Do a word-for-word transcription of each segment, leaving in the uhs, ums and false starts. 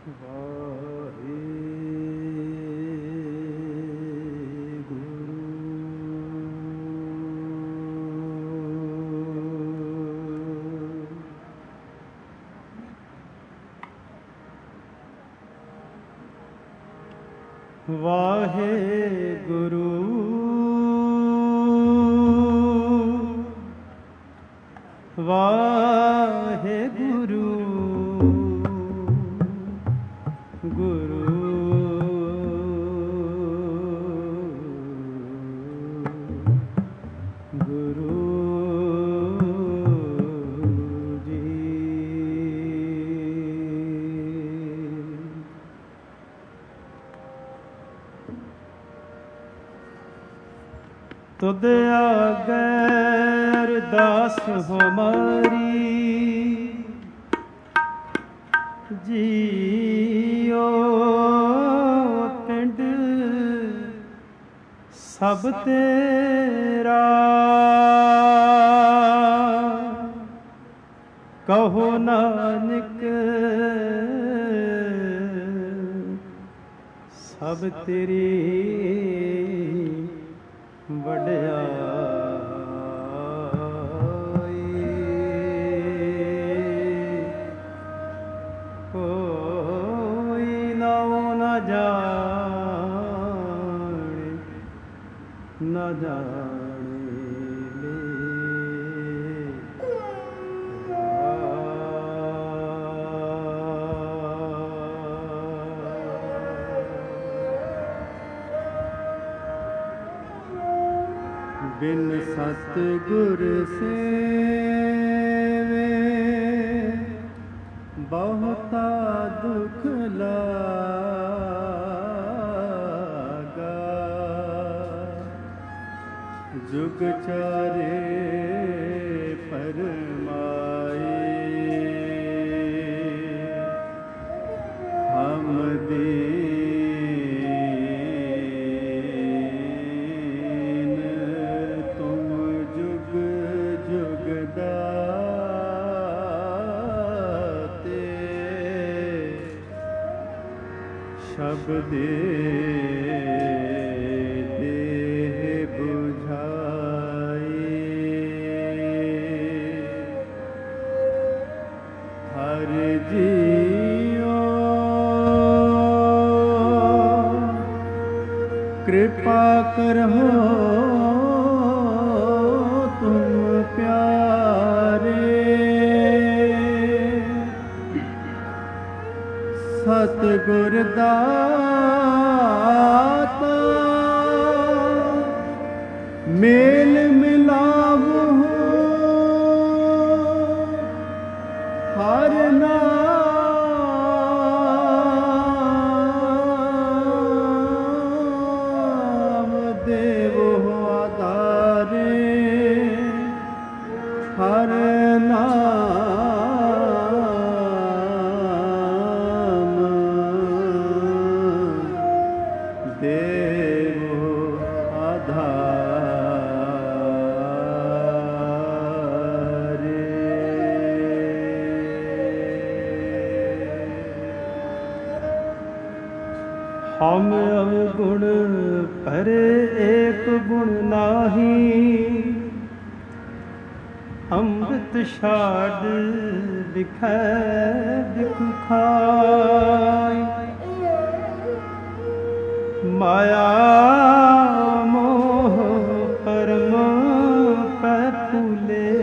ਵਾਹਿਗੁਰੂ ਵਾਹਿਗੁਰੂ ਗੁਰੂ ਗੁਰੂ ਜੀ। ਤੁਧ ਆਗੇ ਅਰਦਾਸ ਹਮਾਰੀ ਜੀਓ ਪਿੰਡ ਸਭ ਤੇਰਾ ਕਹੋ ਨਾਨਕ ਸਭ ਤੇਰੀ ਵਡਿਆਈ। ਕੋਈ ਨਾਉ ਨਾ ਜਾਣੇ ਨਾ ਜਾਣੇ ਬਿਨ ਸਤਿਗੁਰ ਸੇਵੇ ਬਹੁਤਾ ਦੁਖ ਲਾਗਾ। ਜੁਗ ਚਾਰੇ ਪਰਮਾਏ ਹਮ ਦੀਨ ਤੁਮ ਜੁਗ ਜੁਗ ਦਾਤੇ ਸ਼ਬਦੇ कृपा करहो तुम प्यारे। सतगुर दाता मेल मिलावो हर नाम हर नाम देवो आधारे। हम अवगुण परे एक गुण नाही ਅੰਮ੍ਰਿਤ ਛਾੜ ਦਿਖੈ ਦਿਖ ਖਾਇ। ਮਾਇਆ ਮੋਹ ਪਰਮ ਪੈ ਫੂਲੇ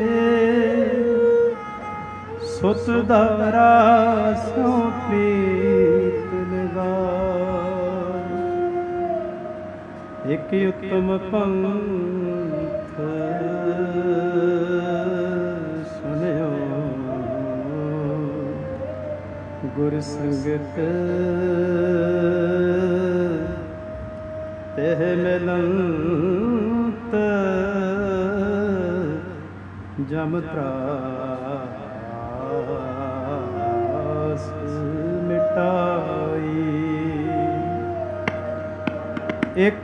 ਸੁਤ ਦਾਰਾ ਸੋ ਪ੍ਰੀਤ ਲਗਾਇ। ਇਕ ਉਤਮ ਪੰਥ ਸੁਨਿਓ ਗੁਰ ਸੰਗਤ ਤਹਿ ਮਿਲੰਤ ਜਮ ਤਰਾਸ ਮਿਟਾਈ। ਇਕ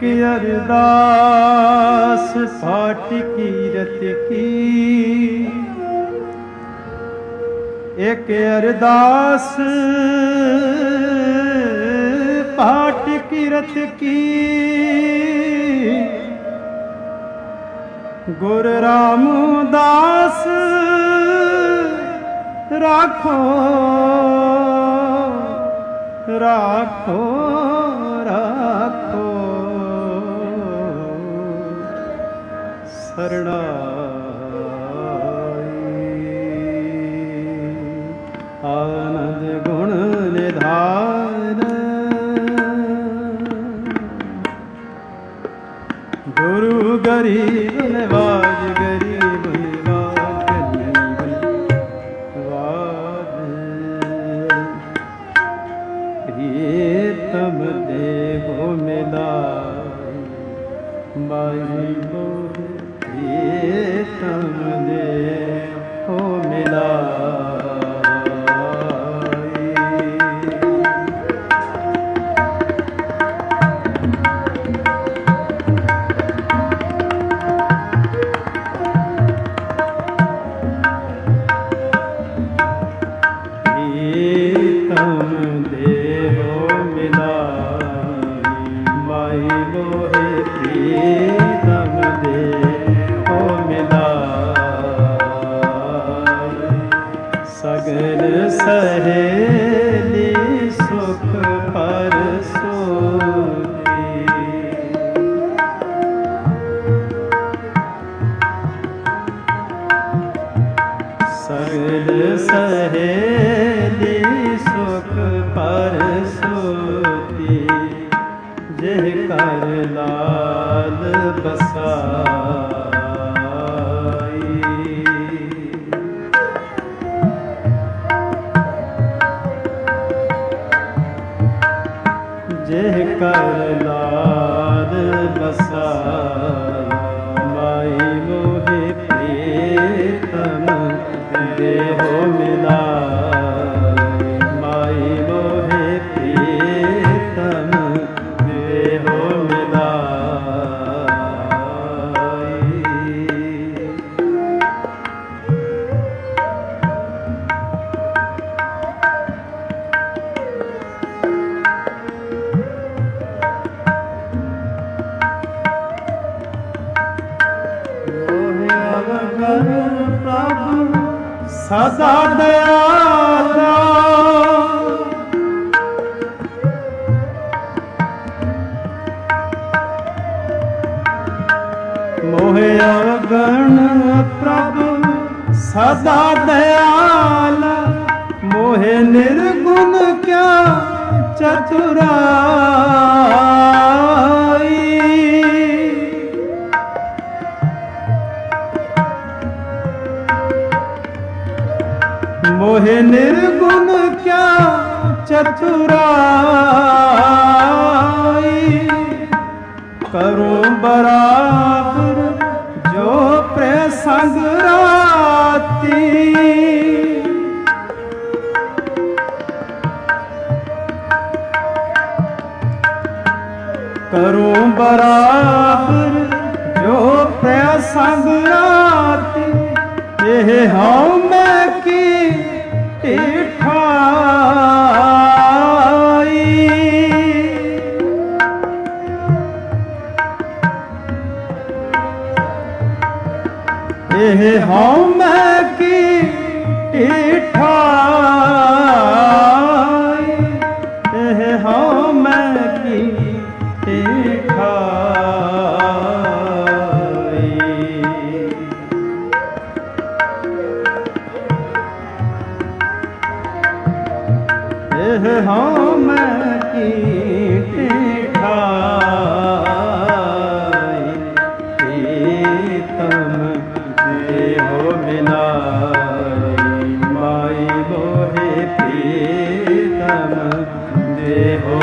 ਅਰਦਾਸ ਪਾਠ ਕੀਰਤ ਕੀ एक अरदास पाठ कीरत की, गुरु रामदास राखो राखो राखो शरणाई। आनंद गुण निधान गुरु गरीब नवाज, गरीब नवाज गरीब नवाज। प्रीतम देहो मिला माई मोह, प्रीतम देहो मिला। सगल सहेली सुख पर सोती, सगल सहेली सुख पर सोती। जह कर लाल बसाई, जह कर लाल बसाई। माई मोहे प्रीतम देहो मिला, माई मोहे प्रीतम देहो मिला। प्रभु सदा दयाला, मोहे अवगण प्रभु सदा दयाला। मोहे निर्गुण क्या चतुराई, मोहे निर्गुण क्या चतुराई। करूं बराबर जो प्रसंग राती, करूं बराबर जो प्रसंग राती। यह हाँ मैं की ठाई, यह हाँ मैं की ठाई, यह हाँ मैं की ठाई। यह हाँ मैं की ठाई। प्रीतम देहो मिलाई, माई मोहे प्रीतम देहो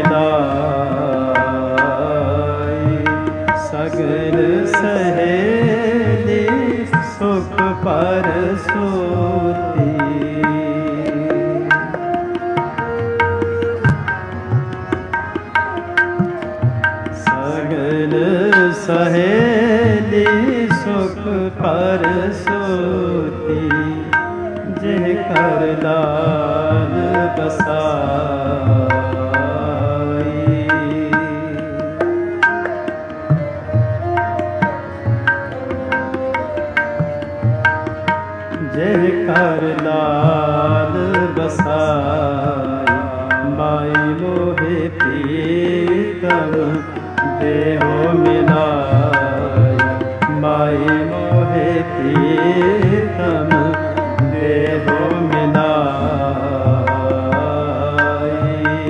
मिलाई। सगल सहेली सुख पर सोती, सहेली सुख पर सोती। जिह कर लाल बसाई। जय कर लाल बसाई माई मोहे प्रीतम देहो मिलाई। माई मोहे प्रीतम देहो मिलाई।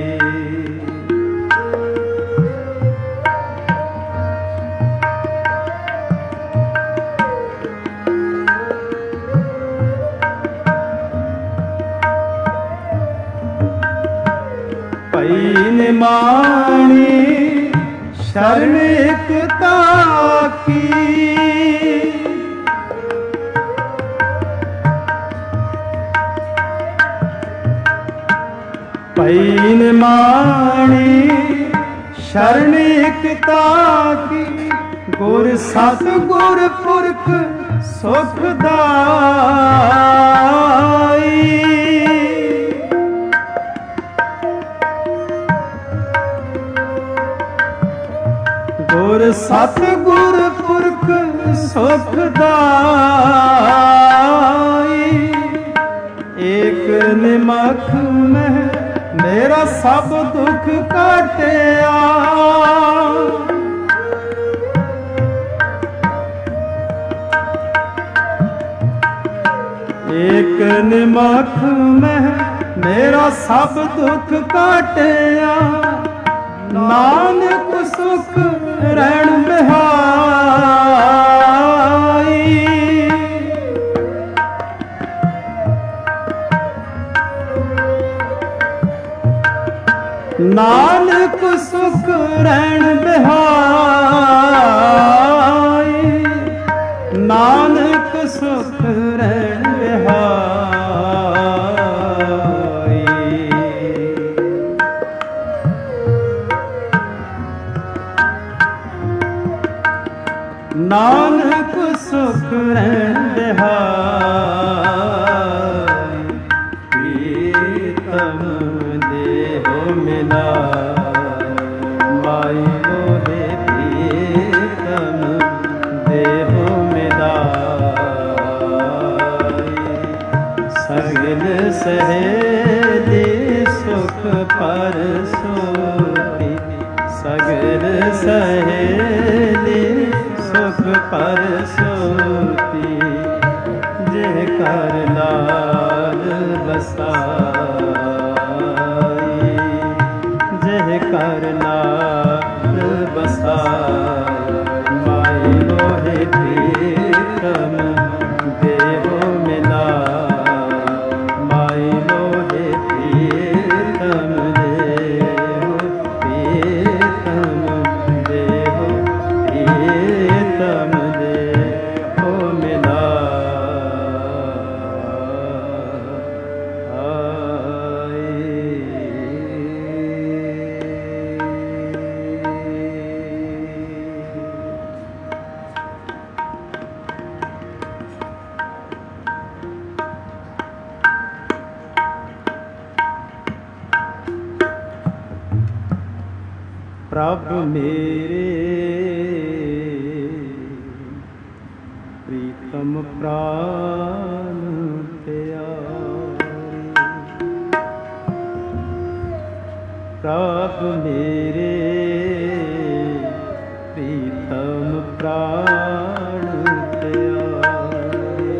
पईन माणी शरण एकता की। पईन माणी शरण एकता की। गुर सतगुर पुरख सुखदाई। गुर सतगुर पुरख सुखदाई। एक निमख में मेरा सब दुख काटिया। एक निमख में मेरा सब दुख काटिया। नानक सुख रहन बिहाई। नानक सुख रहन बिहाई। नानक सुख रहन बिहाई। नानक सुख रहन बिहाई। प्रीतम देहो मिलाई। माई मोहे प्रीतम देहो मिलाई। सगल सहेली सुख पर सोती। सगल सहेली सुख पर सोती। जय कर लाल बसाई। जय कर लाल बसाई। माई मोहे प्रीतम देहो मिलाई। माई मोहे प्रीतम देहो प्रीतम देहो प्रीतम देहो प्रभु मेरे प्रीतम प्राण प्यारे। प्रभु मेरे प्रीतम प्राण प्यारे।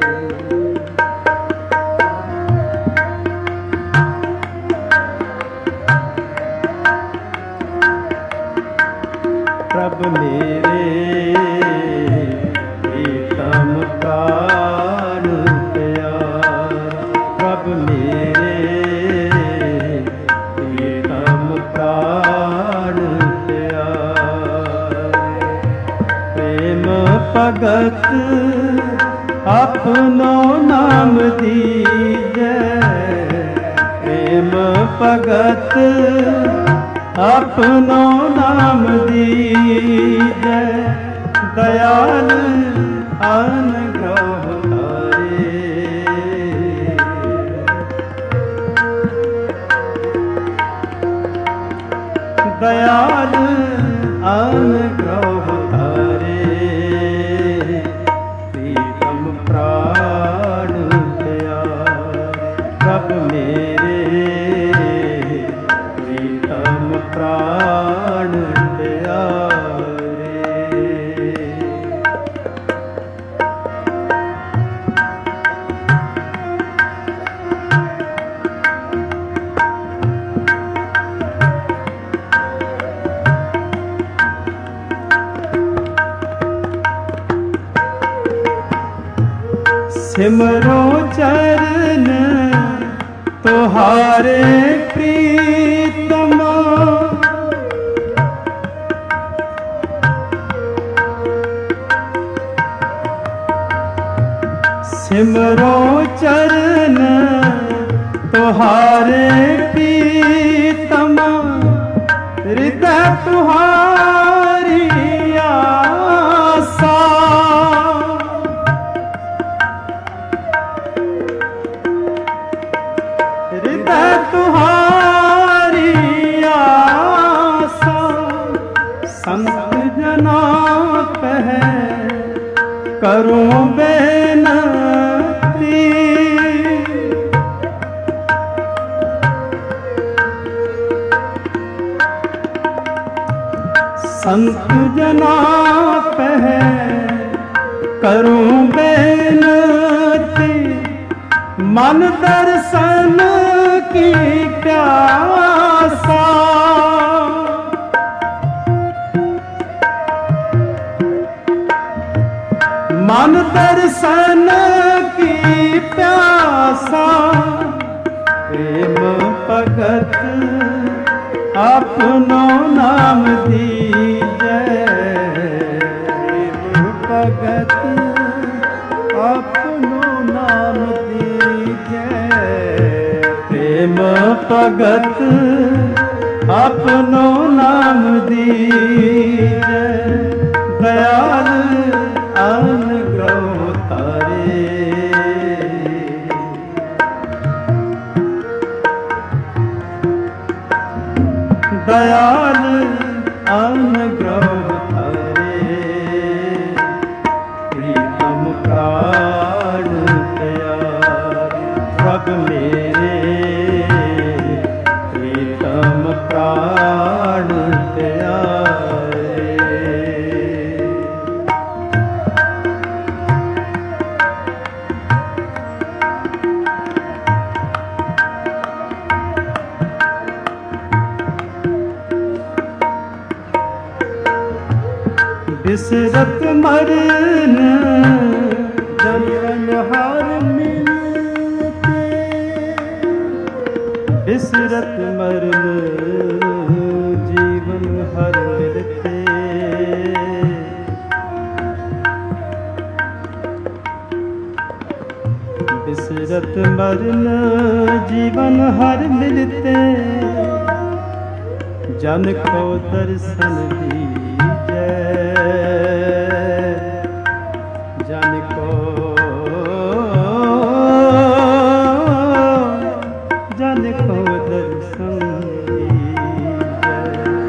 प्रभु मेरे प्रीतम प्राण प्यारे। प्रभु मेरे प्रीतम प्राण प्यारे। प्रेम भगत अपनो नाम दीजै। प्रेम भगत अपनो नाम दीजै। दयाल अनुग्रह तारे। दयाल अनुग्रह तारे, प्रीतम प्राण प्यारे, सब मेरे प्रीतम प्राण प्यारे। सिमरो चरण तुहारे प्रीतमा, सिमरो चरण तुहारे प्रीतमा, हृदय तुहारी आसा, हृदय तुहारी आसा, संत जना कह करूं बेनती, संत जना कह करूं बेनती, मन दर्शन की प्यासा, मन दर्शन की प्यासा, प्रेम भगत अपनो नाम दीजै, प्रेम भगत अपनो नाम दीजै, प्रेम भगत अपनो नाम दीजै, दयाल अनुग्रह तारे, दयाल अनुग्रह तारे, प्रीतम प्राण प्यारे, सब मेरे प्रीतम प्राण प्यारे। बिसरत मरन जीवन हर मिलते, बिसरत मरन जीवन हर मिलते, बिसरत मरन जीवन हर मिलते, जन को दर्शन दीजै, जन को जन को दर्शन दीजै,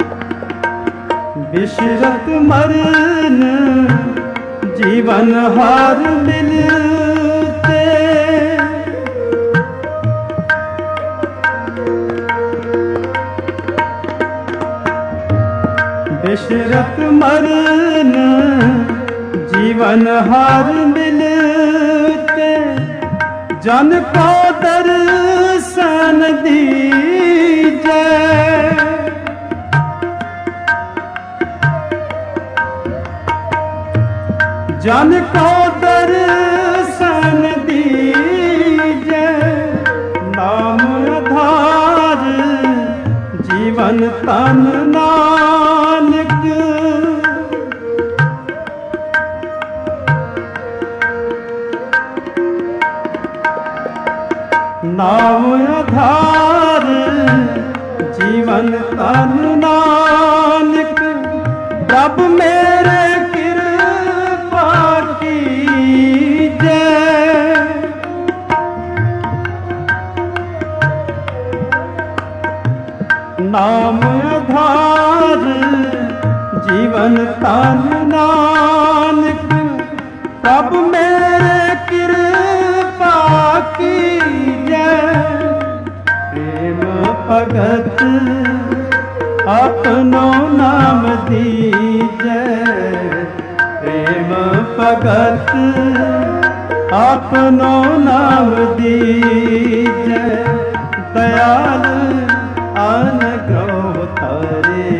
बिसरत मरन जीवन हार मिलते, बिसरत मरन जीवन हार मिलते, जन को दर्शन दीजै, जन को दर्शन दीजै, नाम आधार जीवन तन नानक, नाम आधार जीवन तन नानक, प्रभ मेरे कृपा कीजै, नाम आधार जीवन तन नानक प्रभ मेरे कृपा कीजै। प्रेम भगत अपनो नाम दीजै। प्रेम भगत अपनो नाम दीजै। दयाल अनुग्रह तारे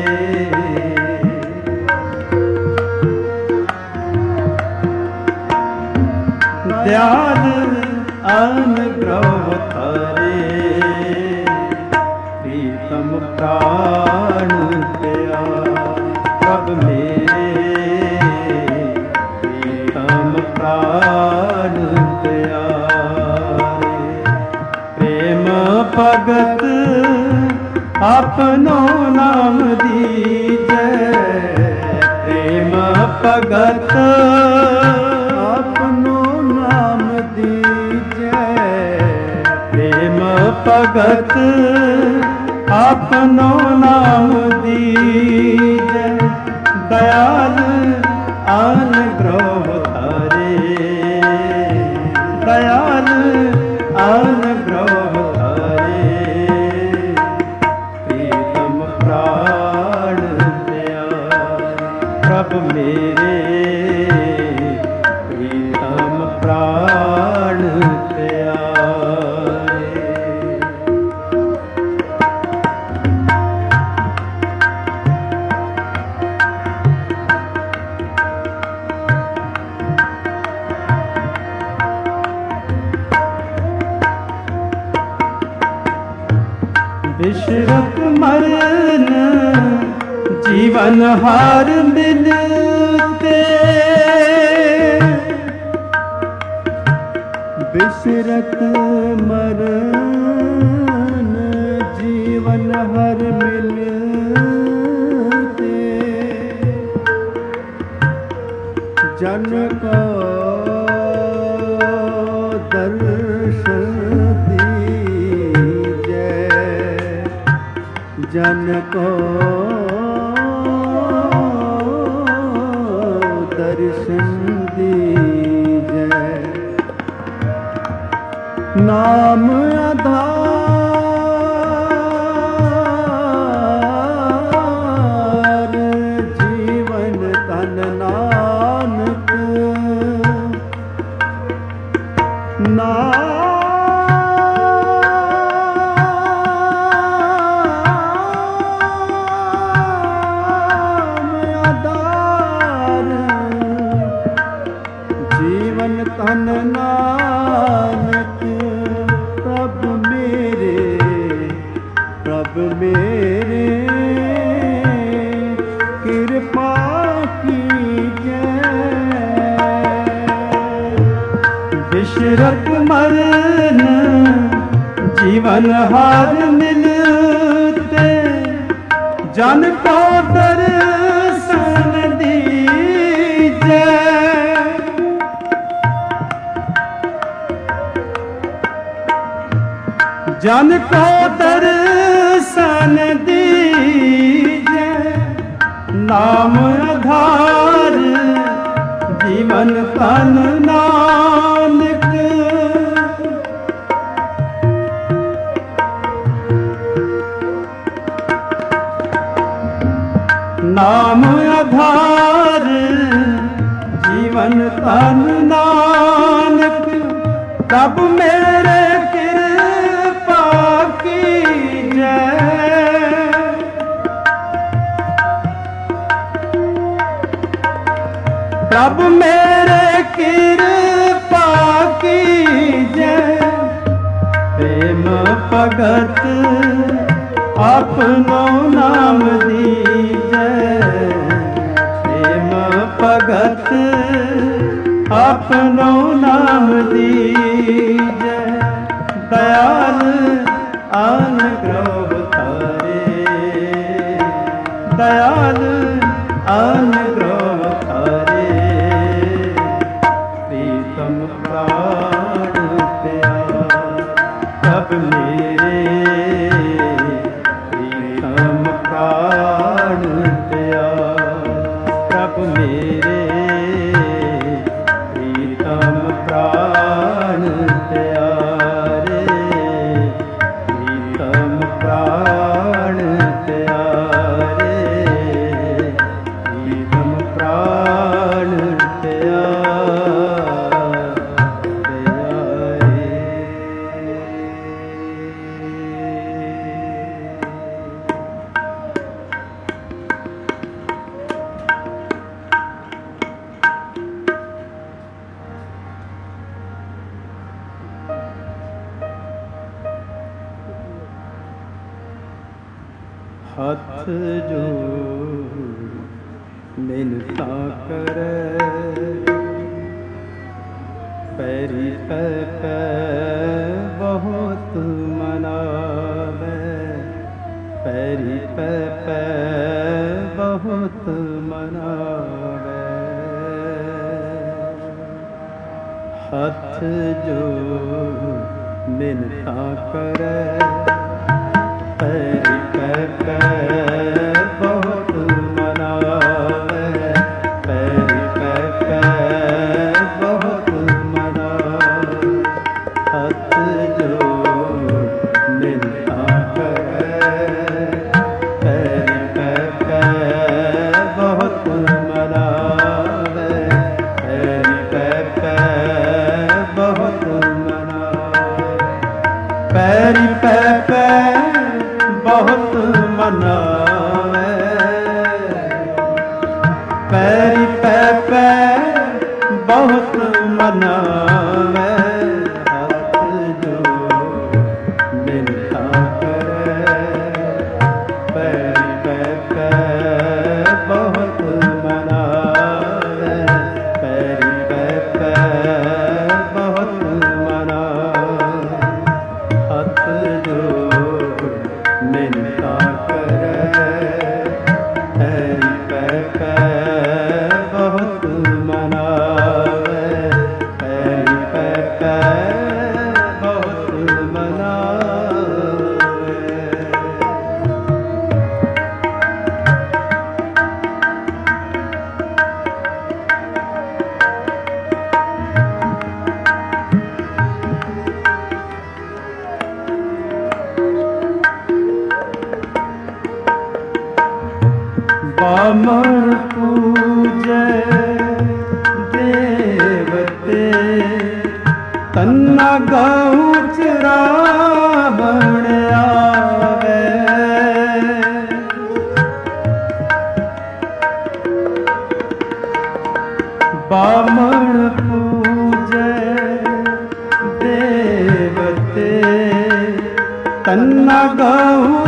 दयाल अनुग्रह तारे प्रीतम प्राण दया प्रभ मेरे प्रीतम प्राण दया। प्रेम भगत अपनो नाम दीजै। प्रेम भगत अपनो नाम दीजै। प्रेम भगत अपनो नाम दीजै। दयाल अनुग्रह तारे दयाल अनुग्रह मेरे प्रीतम प्राण प्यारे। विश्रक मरण जीवन हार मिलते। विश्रक मरण जीवन हर मिलते। जन को दर्शन दीजै। जन को दर्शन दीजै। नाम आधार जीवन तन नानक। नाम तन नानक प्रभ मेरे प्रभ मेरे कृपा कीजै। विश्रक मरण जीवन हार मिलते। जन को दर्शन दीजै। जन को दर्शन दीजै। नाम आधार जीवन तन नानक। नाम आधार जीवन तन नानक प्रभ मेरे कृपा कीजै। प्रभ मेरे कृपा कीजै। प्रेम भगत अपनो नाम दीजै। प्रेम भगत अपनो नाम दीजै। दयाल अनुग्रह तारे दयाल अनुग्रह तारे। प्रीतम प्राण प्यार प्रभ मेरे हथ जोड़ मिनता करे, पैरी पै पै बहुत मनावे, पैरी पै पै बहुत मनावे। हथ जोड़ मिनता करे, पैरी पै पै बहुत मनावे, पैरी पै पै बहुत मनावे। हथ जोड़ मिनता करे, पैरी पै पै बहुत मनावे, पैरी पै पै बहुत मनावे। पैरी पै पै बहुत मनावे, पैरी पै पै बहुत मनावे। हाथ जोड़ मिनता करे, पैरी पै पै बहुत मनावे, पैरी पै पै बहुत मनावे। हाथ जोड़ मिनता करे, पैरी पै पै बहुत मनावे, पैरी पै पै बहुत मनावे। बामण पूजे देवते, तन्ना गऊ चरावण आवे। बामण पूजे देवते, तन्ना गऊ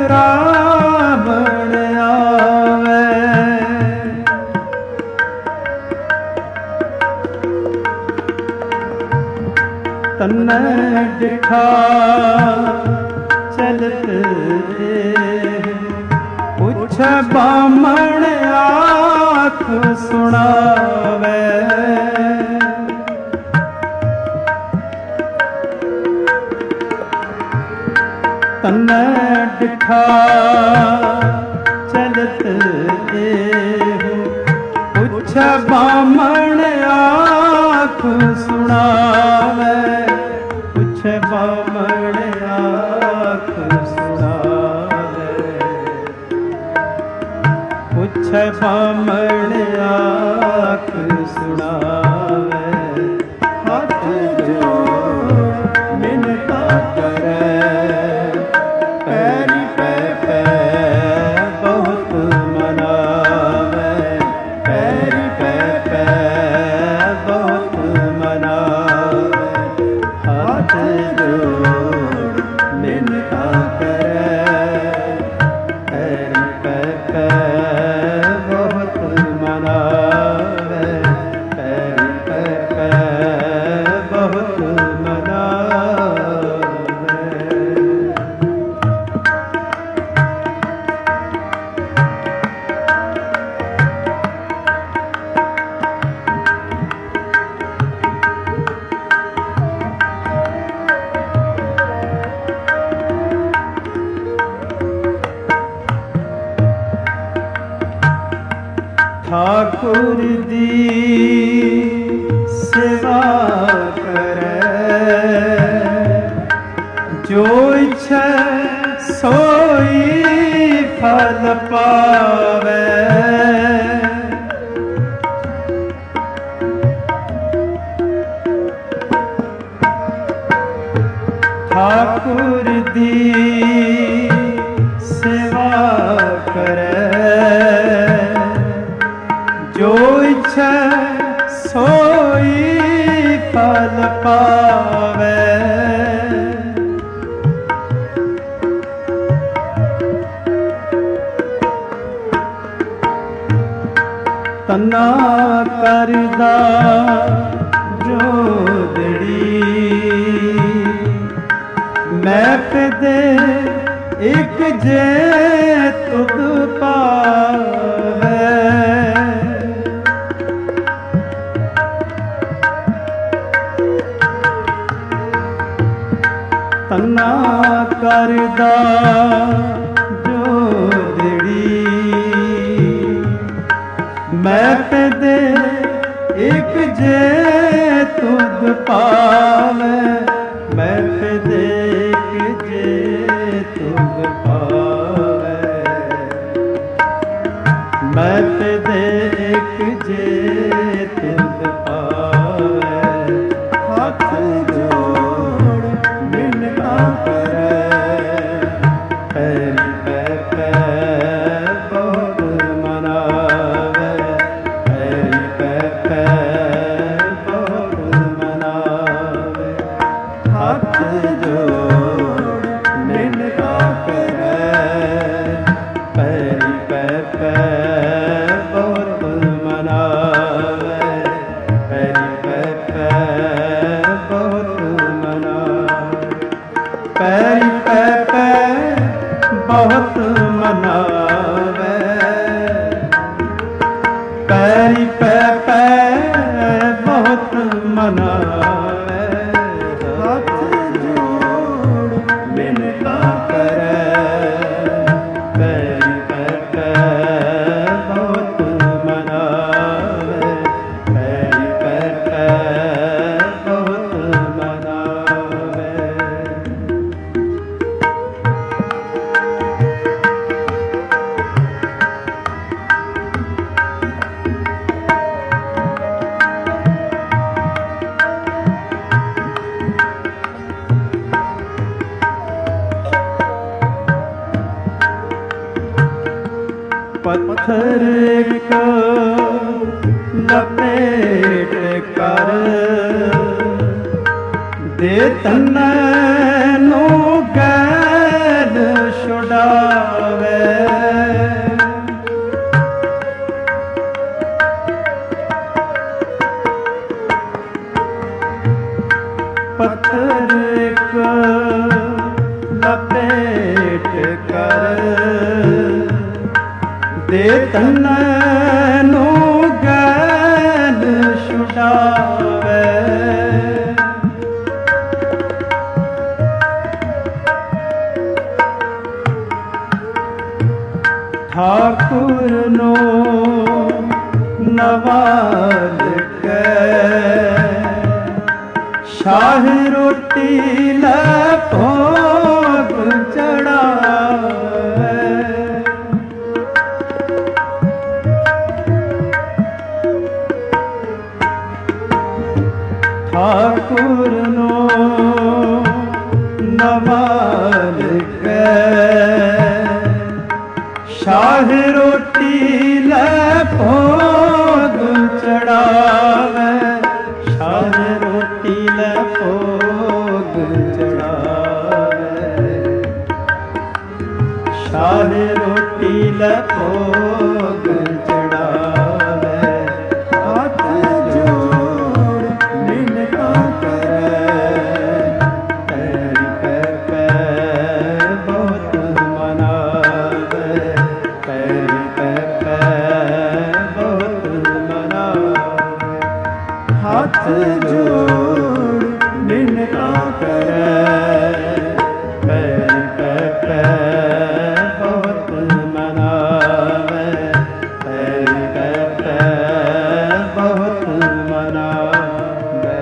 चरावण आवे। तन्ने दिखा चलत पुछ बामण आँख सुनावे। तन्ने दिखा चलत पुछ बामण आँख सुनावे, पुछ बामण आँख सुनावे, पुछ बामण आँख सुनावे। हाथ जोड़ मिनता करे, पैरी पै पै बहुत मनावे, पैरी पै पै बहुत मनावे। हाथ जोड़ मिनता करे, पैरी पै पै बहुत मनावे, पैरी पै पै बहुत मनावे। ठाकुर दी सेवा करे, जो इच्छा सोई फल पावे। ठाकुर दी सेवा करे, जो इच्छा सोई फल पावे। ਤੰਨਾ ਕਰਦਾ ਜੋਦੜੀ ਮੈਂ ਫਿਦੇ ਇੱਕ ਜੇ ਤੁਧ ਪਾਵੇ ਤੰਨਾ ਕਰਦਾ ਜੋਦੜੀ ਮੈਂ ਫਿਦੇ ਇੱਕ ਜੇ ਤੁਧ ਪਾਵੇ ਮੈਂ ਫਿਦੇ ਇੱਕ ਜੇ ਤੁਧ ਪਾਵੇ ਮੈਂ ਫਿਦੇ ਇੱਕ ਜੇ ਤੁਧ ਪਾਵੇ ਹੱਥ ਜੋੜ ਮਿੰਨਤਾਂ ਕਰੇ ਪੈਰੀ ਪੈ ਪੈ ਬਹੁਤ ਮਨਾਵੇ ਪੈਰੀ ਪੈ ਪੈ ਬਹੁਤ ਮਨਾਵੇ ਹੱਥ ਜੋੜ ਮਿੰਨਤਾਂ ਕਰੇ ਪੈਰੀ ਪੈ ਪੈ ਬਹੁਤ ਮਨਾਵੇ ਪੈਰੀ ਪੈ ਪੈ ਬਹੁਤ ਮਨਾਵੇ ਪੈਰੀ ਪੈ ਪੈ ਬਹੁਤ ਮਨਾਵੇ ਪੈਰੀ ਪੈ ਪੈ ਬਹੁਤ ਮਨਾਵੇ ਹੱਥ ਜੋੜ ਮਿੰਨਤਾਂ ਕਰੇ ਪੈਰੀ ਪੈ ਪੈ ਬਹੁਤ ਮਨਾਵੇ ਪੈਰੀ ਪੈ ਪੈ ਬਹੁਤ ਮਨਾਵੇ ਪੱਥਰ ਇੱਕ ਲਪੇਟ ਕਰ ਦੇ ਤੰਨੇ ਨੂੰ ਗੈਲ ਛੁਡਾਵੇ ਪੱਥਰ ਇੱਕ ਲਪੇਟ ਕਰ ਦੇ ਤੰਨੇ ਨੂੰ ਗੈਲ ਛੁਡਾਵੇ ਠਾਕੁਰ ਨੂੰ ਨਵਾਜ਼ ਕੇ ਸ਼ਾਹ ਰੋਟੀ ਲੈ ਭੋਗ ਚੜਾਵੇ ਠਾਕੁਰ ਨੂੰ ਨਵਾਜ਼ ਕੇ ਸ਼ਾਹ ਰੋਟੀ ਲੈ ਭੋਗ ਚੜਾਵੇ ਸ਼ਾਹ ਰੋਟੀ ਲੈ ਭੋਗ ਚੜਾਵੇ ਸ਼ਾਹ ਰੋਟੀ ਲੈ ਭੋਗ ਚੜਾਵੇ ਹੱਥ ਜੋੜ ਮਿੰਨਤਾਂ ਕਰੇ ਪੈਰੀ ਪੈ ਪੈ ਬਹੁਤ ਮਨਾਵੇ ਪੈਰੀ ਪੈ ਪੈ ਬਹੁਤ ਮਨਾਵੇ ਹੱਥ ਜੋੜ ਮਿੰਨਤਾਂ ਕਰੇ ਪੈਰੀ ਪੈ ਪੈ ਬਹੁਤ ਮਨਾਵੇ ਪੈਰੀ ਪੈ ਪੈ ਬਹੁਤ ਮਨਾਵੇ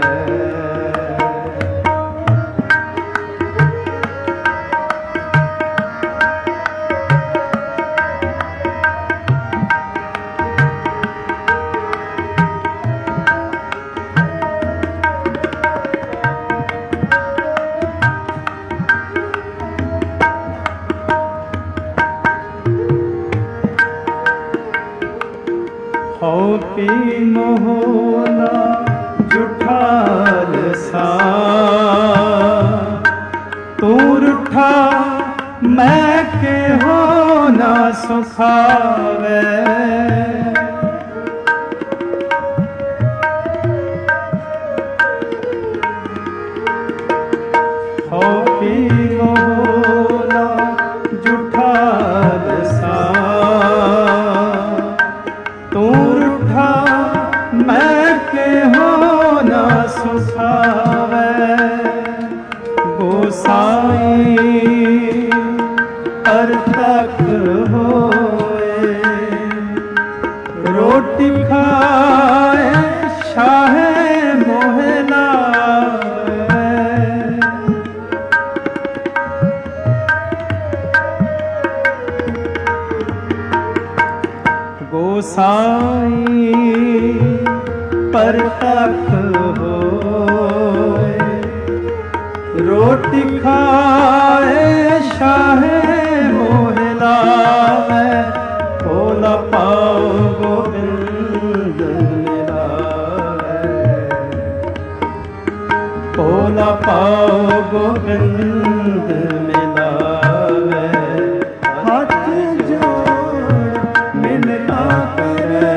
ਹੋ ਪੀ ਮੋਹਨਾ ਝੂਠਾ ਰਸਾ ਤੂੰ ਰੁੱਠਾ ਮੈਂ ਕਿਹੋ ਨਾ ਸੁਖਾਵੇ परतक होए। रोटी खाए शाहे मोहे लावे। गोसाई परतक होए। रोटी खाए शाहे मोहे लावे। भोला पाओ गोविंद मिलावे। भोला पाओ गोविंद मिलावे। हाथ जोड़ मिन्नता करे।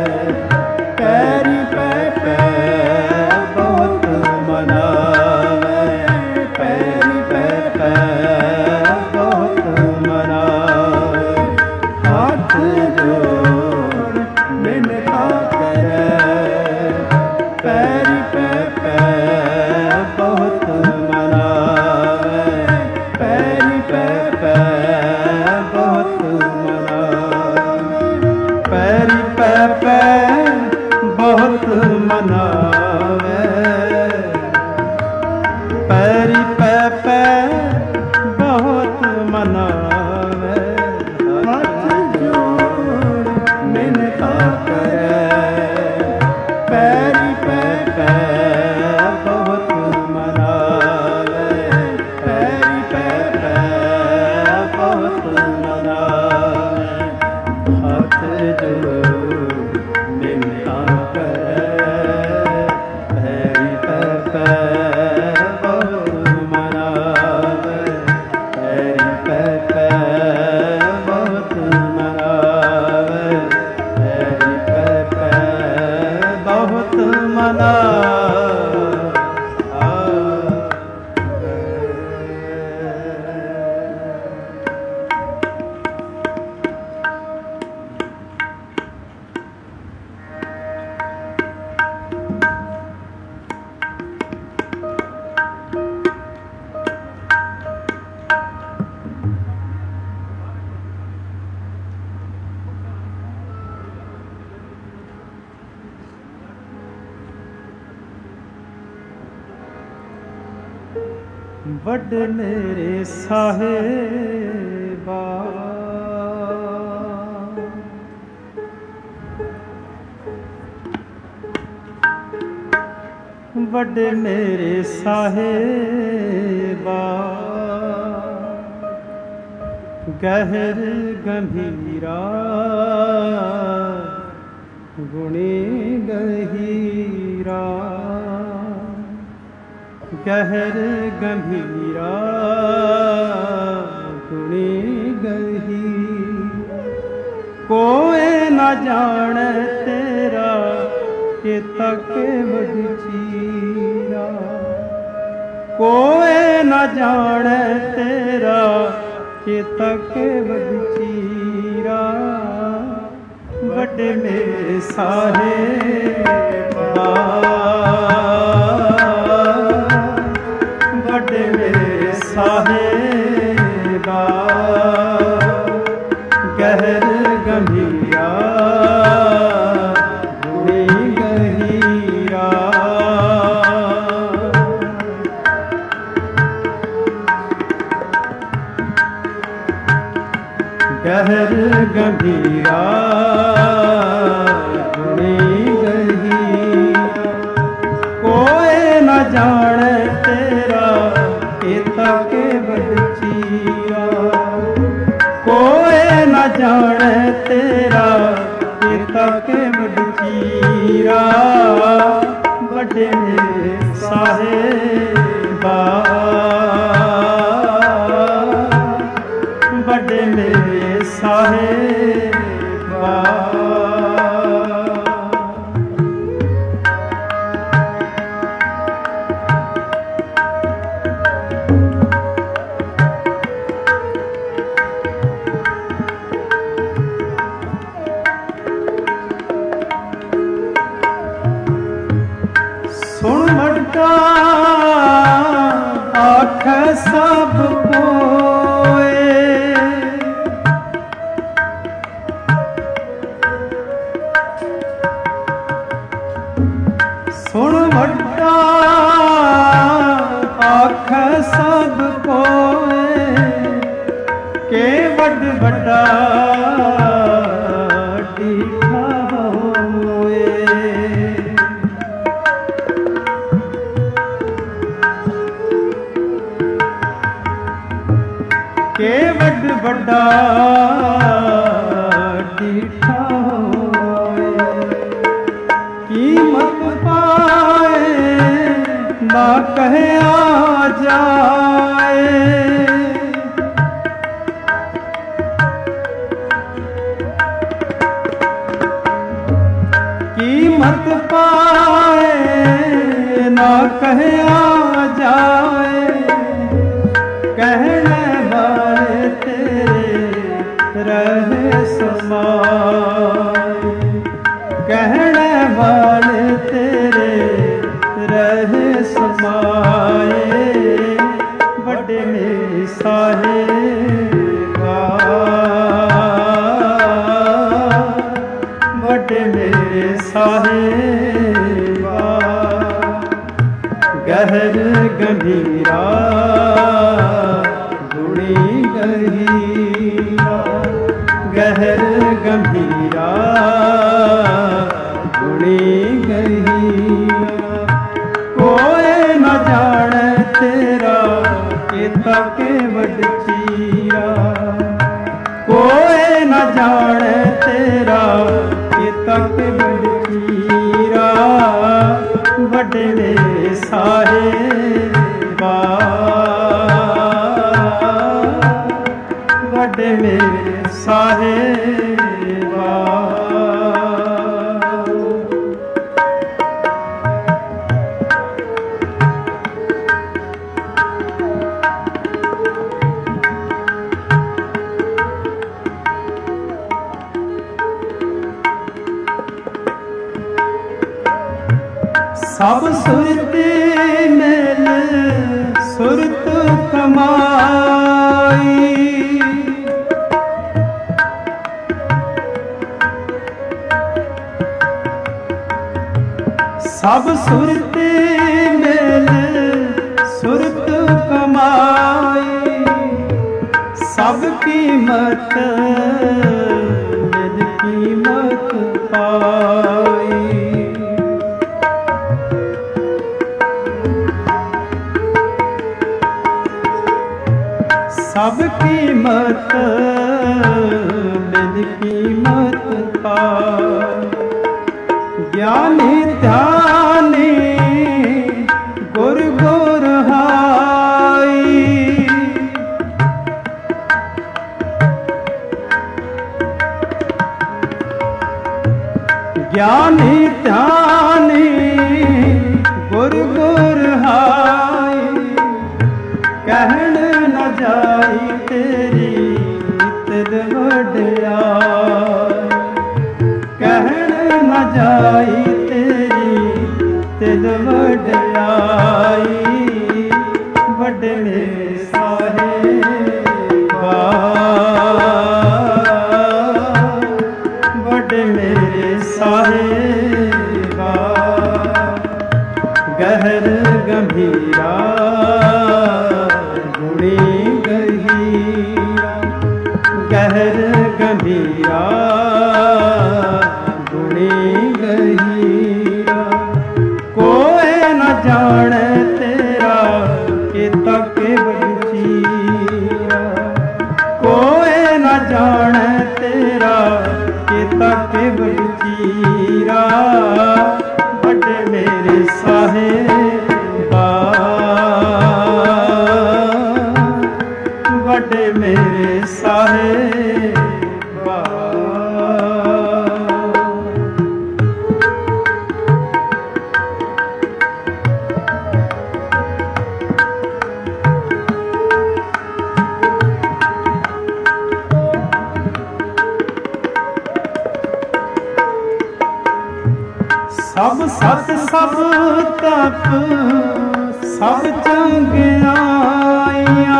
पैरी पै पै बहुत मनावे। पैरी पै पै बहुत मनावे। हाथ जोड़ मिन्नता करे। पैरी पै पै बहुत मनावे। पैरी पै पै बहुत मनावे। पैरी पै पै बहुत मनावे। पैरी पै पै बहुत मनावे। हाथ जोड़ मिन्नता करे। पैरी पै पै बहुत मनावे। पैरी पै पै बहुत मनावे। हाथ जोड़ मिन्नता करे। पैरी पै पै बहुत मनावे। पैरी पै पै बहुत मनावे। पैरी पै पै बहुत मनावे। ਵੱਡ ਮੇਰੇ ਸਾਹਿਬਾ ਵੱਡ ਮੇਰੇ ਸਾਹਿਬਾ ਗਹਿਰ ਗੰਭੀਰਾ ਗੁਣੀ ਗਹੀਰਾ गहर गंभीरा गुणी गही कोई न जाने तेरा के तक वडचीरा कोई न जाने तेरा के तक वडचीरा वड्डे मेरे साहिबा वड्डे मेरे साहिबा गहर गंभीरा गुणी गहीरा गहर गंभीरा गुणी गहीरा कोई न जाने तेरा के वडचीरा कोई न जाने तेरा के वडचीरा वड्डे साहिबा वड्डे मेरे साहिबा सुन मटका आख सब कोए ਕੇਵਡ ਵੱਡਾ ਡੀਠਾ ਹੋਏ। ਕੇਵਡ ਵੱਡਾ ਡੀਠਾ ਹੋਏ। ਕੀਮਤ ਪਾਏ ਨਾ ਕਹਿਆ ਜਾਏ। ਕੀਮਤ ਪਾਏ ਨਾ ਕਹਿਆ ਜਾਏ। ਕਹਿਣੇ ਵਾਲੇ ਤੇਰੇ ਰਹੇ ਸਮਾਏ। ਕਹਿਣੇ ਵਾਲੇ ਤੇਰੇ ਰਹੇ ਸਮਾਏ। ਵੱਡੇ ਮੇਰੇ ਸਾਹਿਬਾ ਵੱਡੇ ਮੇਰੇ ਸਾਹਿਬਾ। ਗਹਿਰ ਗੰਭੀਰਾ ਗੁਣੀ ਗਹੀਰਾ। ਗਹਿਰ ਗੰਭੀਰਾ ਗੁਣੀ ਗਹੀਰਾ। ਕੋਏ ਨ ਜਾਣੈ ਤੇਰਾ ਕੀਤਾ ਕੇਵਡ ਚੀਰਾ। ਕੋਏ ਨ ਜਾਣੈ ਤੇਰਾ ਕੀਤਾ ਕੇਵਡ ਚੀਰਾ। ਵੱਡੇ ਮੇਰੇ ਸਾਹਿਬਾ ਵੱਡੇ ਮੇਰੇ ਸਾਹਿਬਾ। ਸਭ ਸੁਰਤੀ ਮਿਲ ਸੁਰਤ ਕਮਾਈ। ਸਭ ਸੁਰਤੀ ਮਿਲ ਸੁਰਤ ਕਮਾਈ। ਸਭ ਕੀਮਤ ਨਿਜ ਕੀਮਤ ਪਾਈ। ਸਭ ਕੀਮਤ ਨਿਜ ਕੀਮਤ ਪਾਈ। ਗਿਆਨੀ ਧਿਆਨੀ ਗੁਰ ਗੁਰ ਹਾਈ। ਗਿਆਨੀ ਧਿਆਨੀ ਗੁਰ ਗੁਰ ਹਾਈ। ਕਹਿਣ ਨ ਜਾਈ ਤੇਰੀ ਤਿਦ ਵਡਿਆਈ। ਕਹਿਣ ਨ ਜਾਈ ਤੇਰੀ ਤਿਦ ਵਡਿਆਈ। ਵੱਡੇ ਮੇਰੇ ਸਾਹਿਬਾ ਵੱਡੇ ਮੇਰੇ ਸਾਹਿਬਾ। ਗਹਿਰ ਗੰਭੀਰਾ ਗੁਣੀ ਗਹੀਰਾ। ਗਹਿਰ ਗੰਭੀਰਾ ਗੁਣੀ ਗਹੀਰਾ। ਕੋਏ ਨ ਜਾਣੈ ਤੇਰਾ ਕੀਤਾ ਕੇਵਡ ਚੀਰਾ। ਕੋਏ ਨ ਜਾਣੈ ਤੇਰਾ ਕੀਤਾ ਕੇਵਡ ਚੀਰਾ। ਵੱਡੇ ਮੇਰੇ ਸਾਹਿਬਾ ਵੱਡੇ ਮੇਰੇ ਸਾਹਿਬਾ। ਸਭ ਸਤ ਸਭ ਤਪ ਸਭ ਚੰਗਿਆਈਆਂ।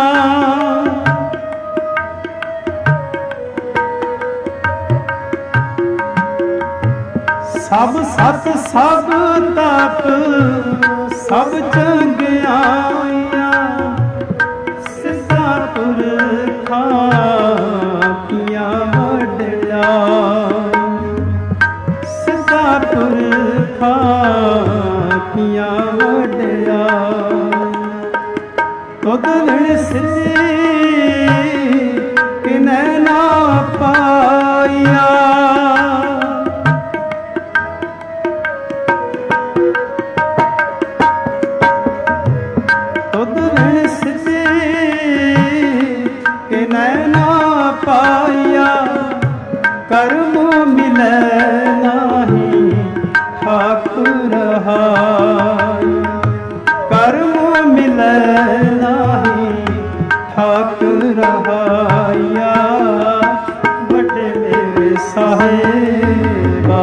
ਸਭ ਸਤ ਸਭ ਤਪ ਸਭ ਚੰਗਿਆਈਆਂ। ਸਿੱਧਾ ਪੁਰਖਾਂ पाया कर्म मिले नाही ठाकुर हाय। कर्म मिले नाही ठाकुर हाया बड़े मेरे साहेबा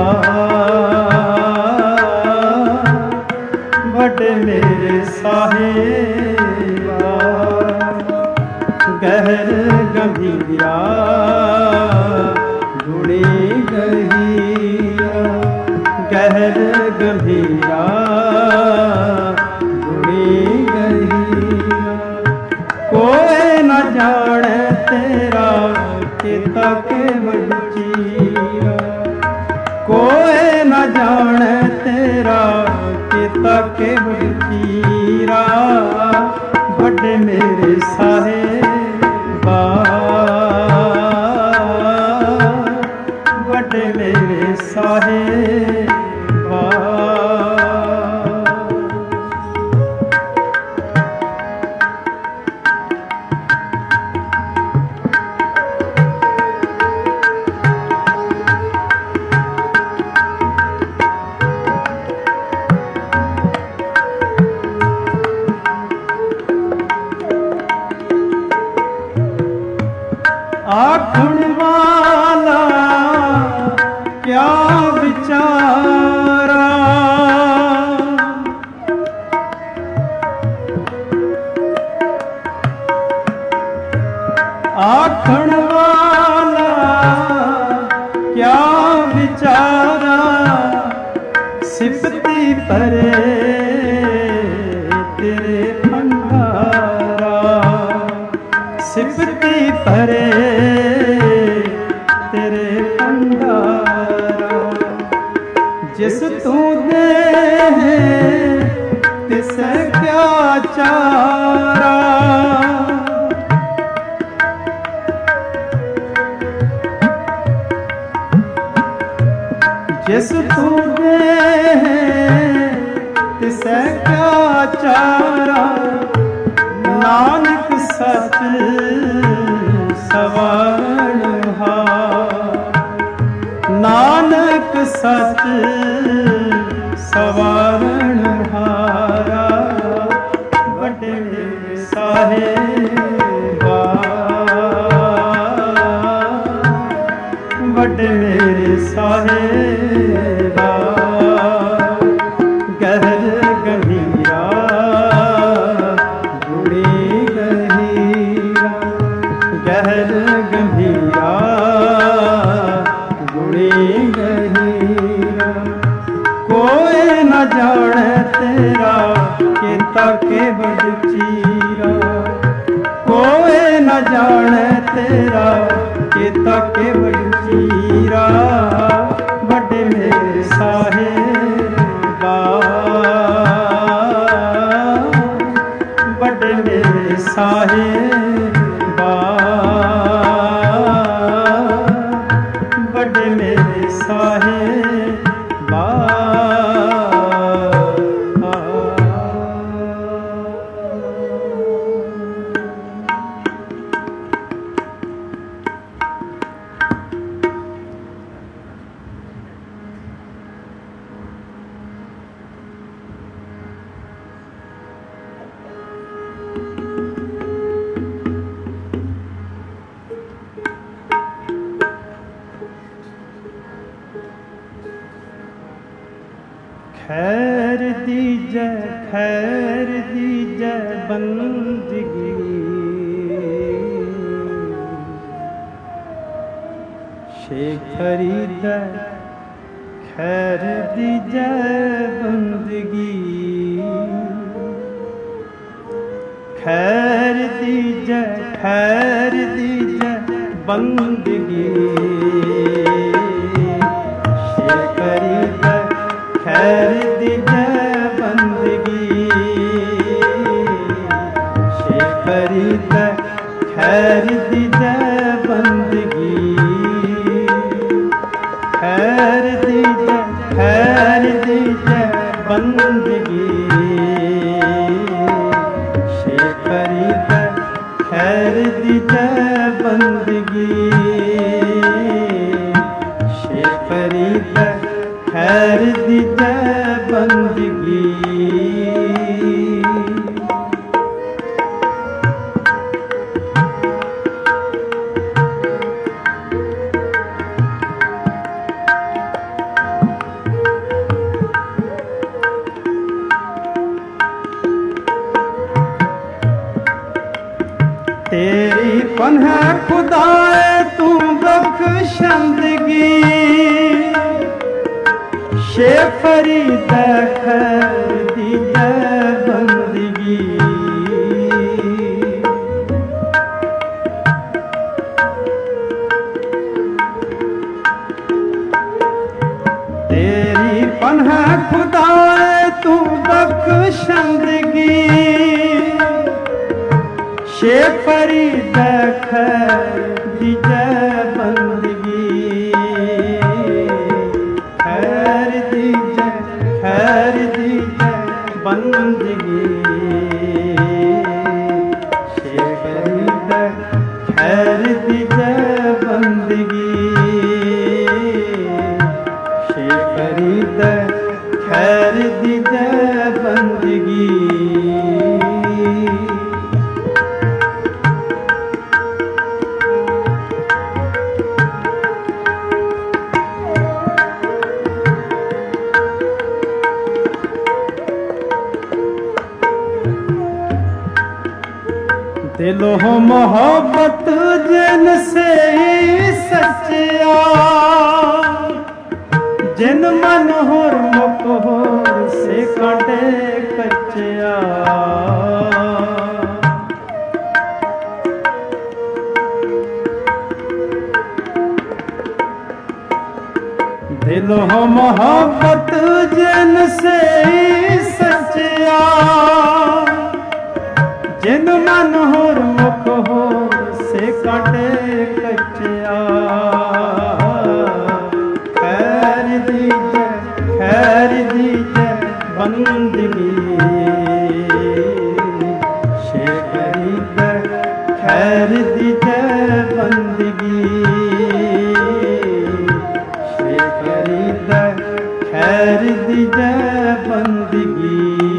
बड़े मेरे साहेबा। गहर गंभीरा गुणी गहीरा गहर गंभीरा गुणी गहीरा। कोई न जाने तेरा चिता के वंचीरा कोई न जाने तेरा चिता के वंचीरा बड़े मेरे साहेबा बड़े मेरे साहेबा। आखण वाला क्या विचारा आखण वाला क्या विचारा। सिफती परे तेरे भंडारा सिफती परे तेरे भंडारा। जिस तू दे तिसे क्या चारा। जिस तू दे तिसे क्या चारा। नानक सच सवर्ण नानक सच सवर्ण हारा बड़े साहेबा बड़े मेरे साहेबा। गहर गहीरा गुणी गहीरा गहर गंभीरा गुणी गहीरा। कोई न जाने तेरा किता के वंचीरा कोई न जाने तेरा किता के वंचीरा बड़े मेरे साहेबा बड़े मेरे साहेबा बड़े मेरे साहेबा। खैर दीजै खैर दीजै बंदगी शेखरी दै खैर दीजै बंदगी खैर दीजै खैर दीजै बंदगी शेखरी दै खैर दीजै बंदगी शेखरी दै खैर दीजै बंदगी खैर दीजै खैर दीजै बंदगी शेखरी दै खैर दीजै बंदगी। बंदगी शे फरीद खैर दीजे बंदगी तेरी पन्हा खुदाए तू बख्शंदगी शे फरीद खैर दीजे बंदगी तेरी पन्हा खुदाए तू बख्शंदगी शे फरीद खैर दीजे बंदगी खैर दीजे खैर दीजे बंदगी शे फरीद खैर दीजे बंदगी शे फरीद खैर दीजे बंदगी दिलो मोहब्बत जिन से सच्चिया जिन मन होर मुख होर से कांटे कच्चिया दिलो मोहब्बत जिन से सच्चिया जिन मन होर मुख होर से काटे कच्चिया खैर दीजे खैर दीजे बंदगी शे फरीद खैर दीजे बंदगी शे फरीद खैर दीजे बंदगी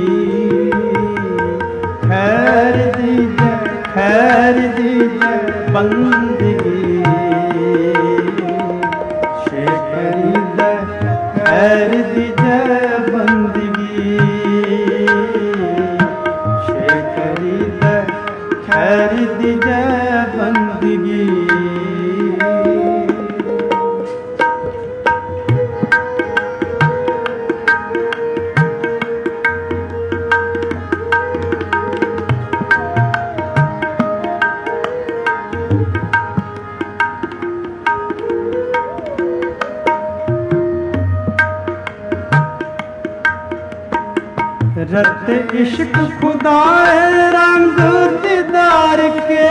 खैर दीजे खैर दीजे बंदगी शे फरीद खैर दीजे बंदगी शे फरीद खैर दीजे बंदगी रत इश्क खुदाए रंग दीदार के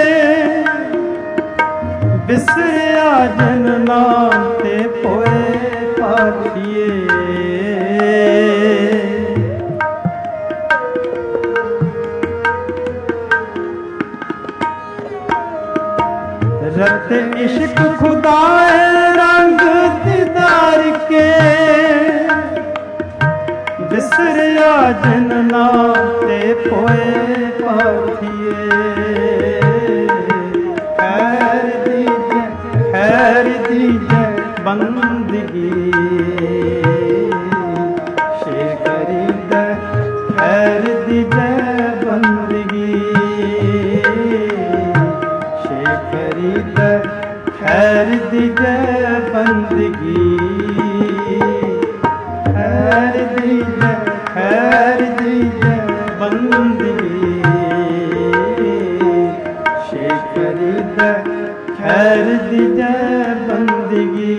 बिसरिया जन नाम ते पोए पाथिए रत इश्क खुदाए रंग दीदार के बिसरिया जन नाते पोए पाथिए खैर दीजे खैर दीजे बंदगी शे फरीद खैर दीजे बंदगी शे फरीद खैर दीजे बंदगी खैर दीजे खैर दीजे बंदगी शे फरीद खैर दीजे बंदगी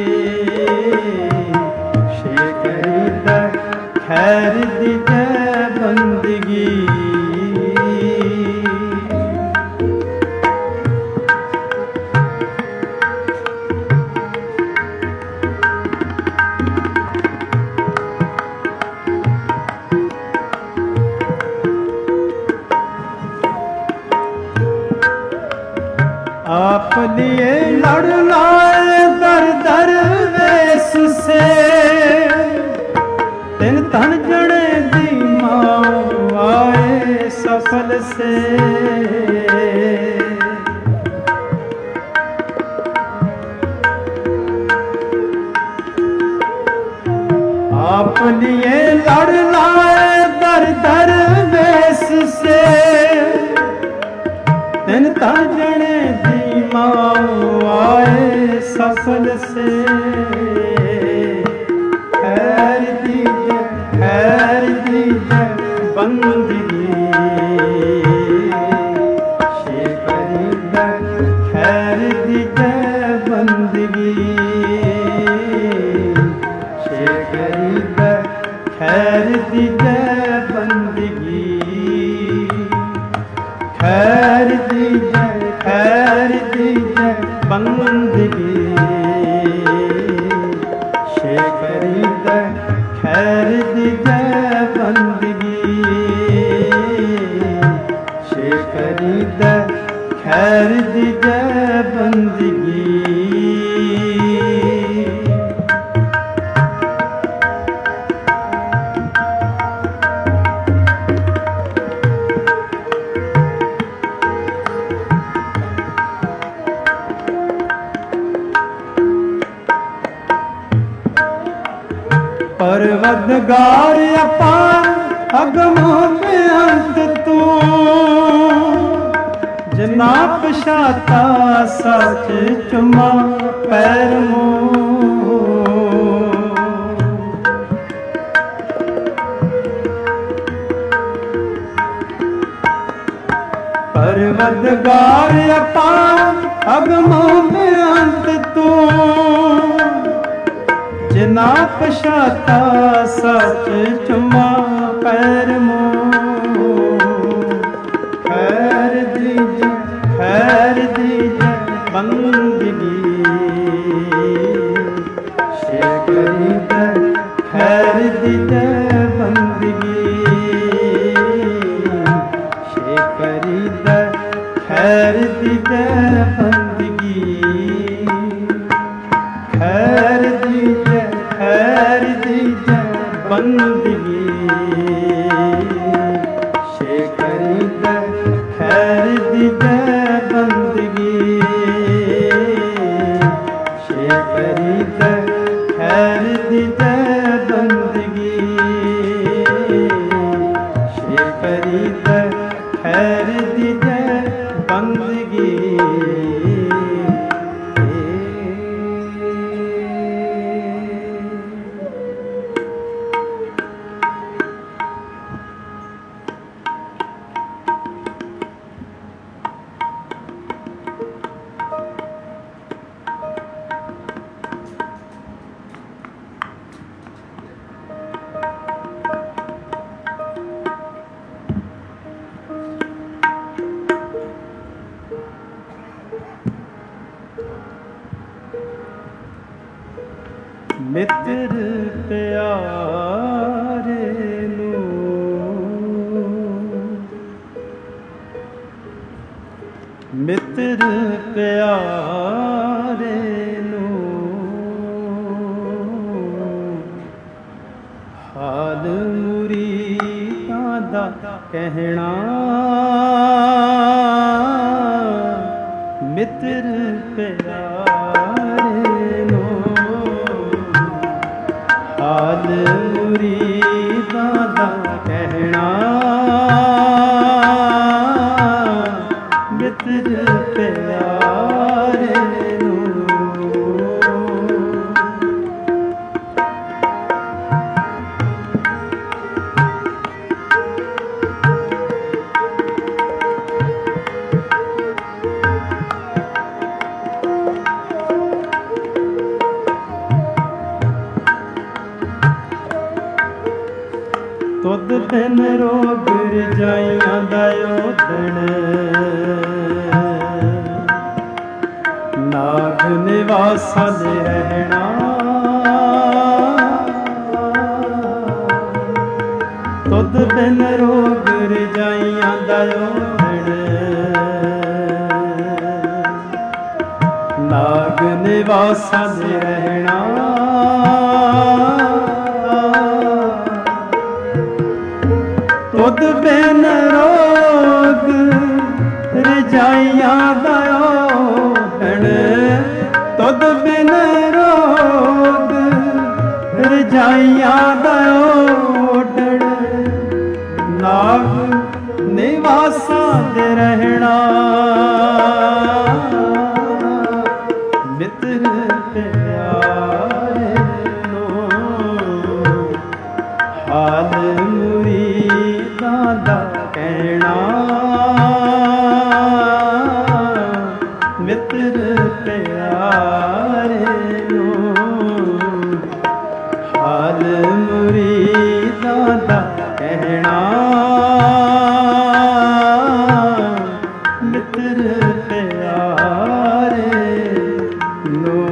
शे फरीद खैर दीजे बंदगी आप आप लिए लड़ लाए दर दर वेस से, तिन तन जने दी माँ आए सफल से। आप लिए लड़ लाए दर दर वेस से, तिन तन जने दी माँ आए सफल से। खैर दीजिए खैर दीजिए बंदगी, शे करीदा खैर दीजिए बंदगी, शे करीदा खैर दीजिए बंदगी। खैर दीजिए खैर दीजिए बंदगी, शे करीदा खैर दीजिए बंदगी, शे करीदा खैर दीजिए बंदगी। परवदगार अपार अगमों पे अंत तू, जनाब शाता सच चुमा पैर मों। परवदगार अपार अगमों पे अंत तू, जिना पशाता सच चुमा पैर मों। खैर दीजिए खैर दीजिए बंदगी, शे करीदा खैर दीजिए बंदगी, शे करीदा खैर दीजिए बंदगी। खैर दीजिए खैर दीजिए बंदगी, शे करीदा खैर दीजिए बंदगी, शे करीदा खैर दीजिए बंदगी, शे करीदा खैर दीजिए बंदगी। मित्र प्यारे नू, मित्र प्यारे नू, हाल मुरीदां दा कहना। मित्र प्यारे नू, हाल मुरीदां दा कहना। मित्र प्यारे नू, तुद बिन रोग रजाइयां दा ओदण, नाग निवासां दे रहना। तुद बिन रोग रजाइयां दा ओदण, ਨਾਗ ਨਿਵਾਸਾਂ ਦੇ ਰਹਿਣਾ ਤੁਧ ਬਿਨ ਰੋਗ ਰਜਾਈਆਂ ਦਾ ਓਢਣ ਤੁਧ ਬਿਨ ਰੋਗ ਰਜਾਈਆਂ ਦਾ ਓਢਣ ਨਾਗ ਨਿਵਾਸਾਂ ਦੇ ਰਹਿਣਾ ਮਿੱਤਰ ਪਿਆਰੇ ਨੂੰ ਹਾਲ ਮੁਰੀਦਾਂ ਦਾ ਕਹਿਣਾ ਮਿੱਤਰ ਪਿਆਰੇ ਨੂੰ ਹਾਲ ਮੁਰੀਦਾਂ ਦਾ ਕਹਿਣਾ ਮਿੱਤਰ ਪਿਆਰੇ ਨੂੰ।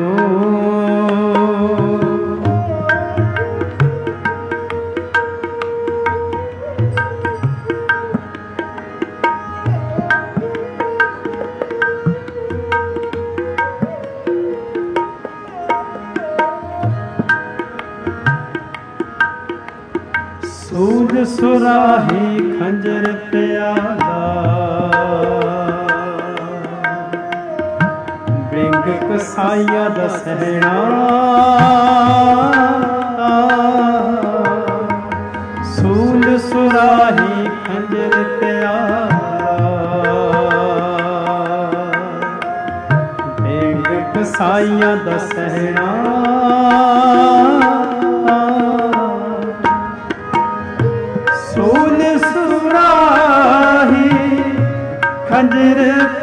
ਸੂਝ ਸੁਰਾਹੀ ਖੰਜਰ ਪਿਆਲਾ ਬਿੰਗ ਕਸਾਈਆਂ ਦਾ ਸਹਿਣਾ ਸੂਝ ਸੁਰਾਹੀ ਖੰਜਰ ਪਿਆਲਾ ਬਿੰਗ ਕਸਾਈਆਂ ਦਾ ਸਹਿਣਾ ਸੂਲ ਸੁਰਾਹੀ ਖੰਜਰ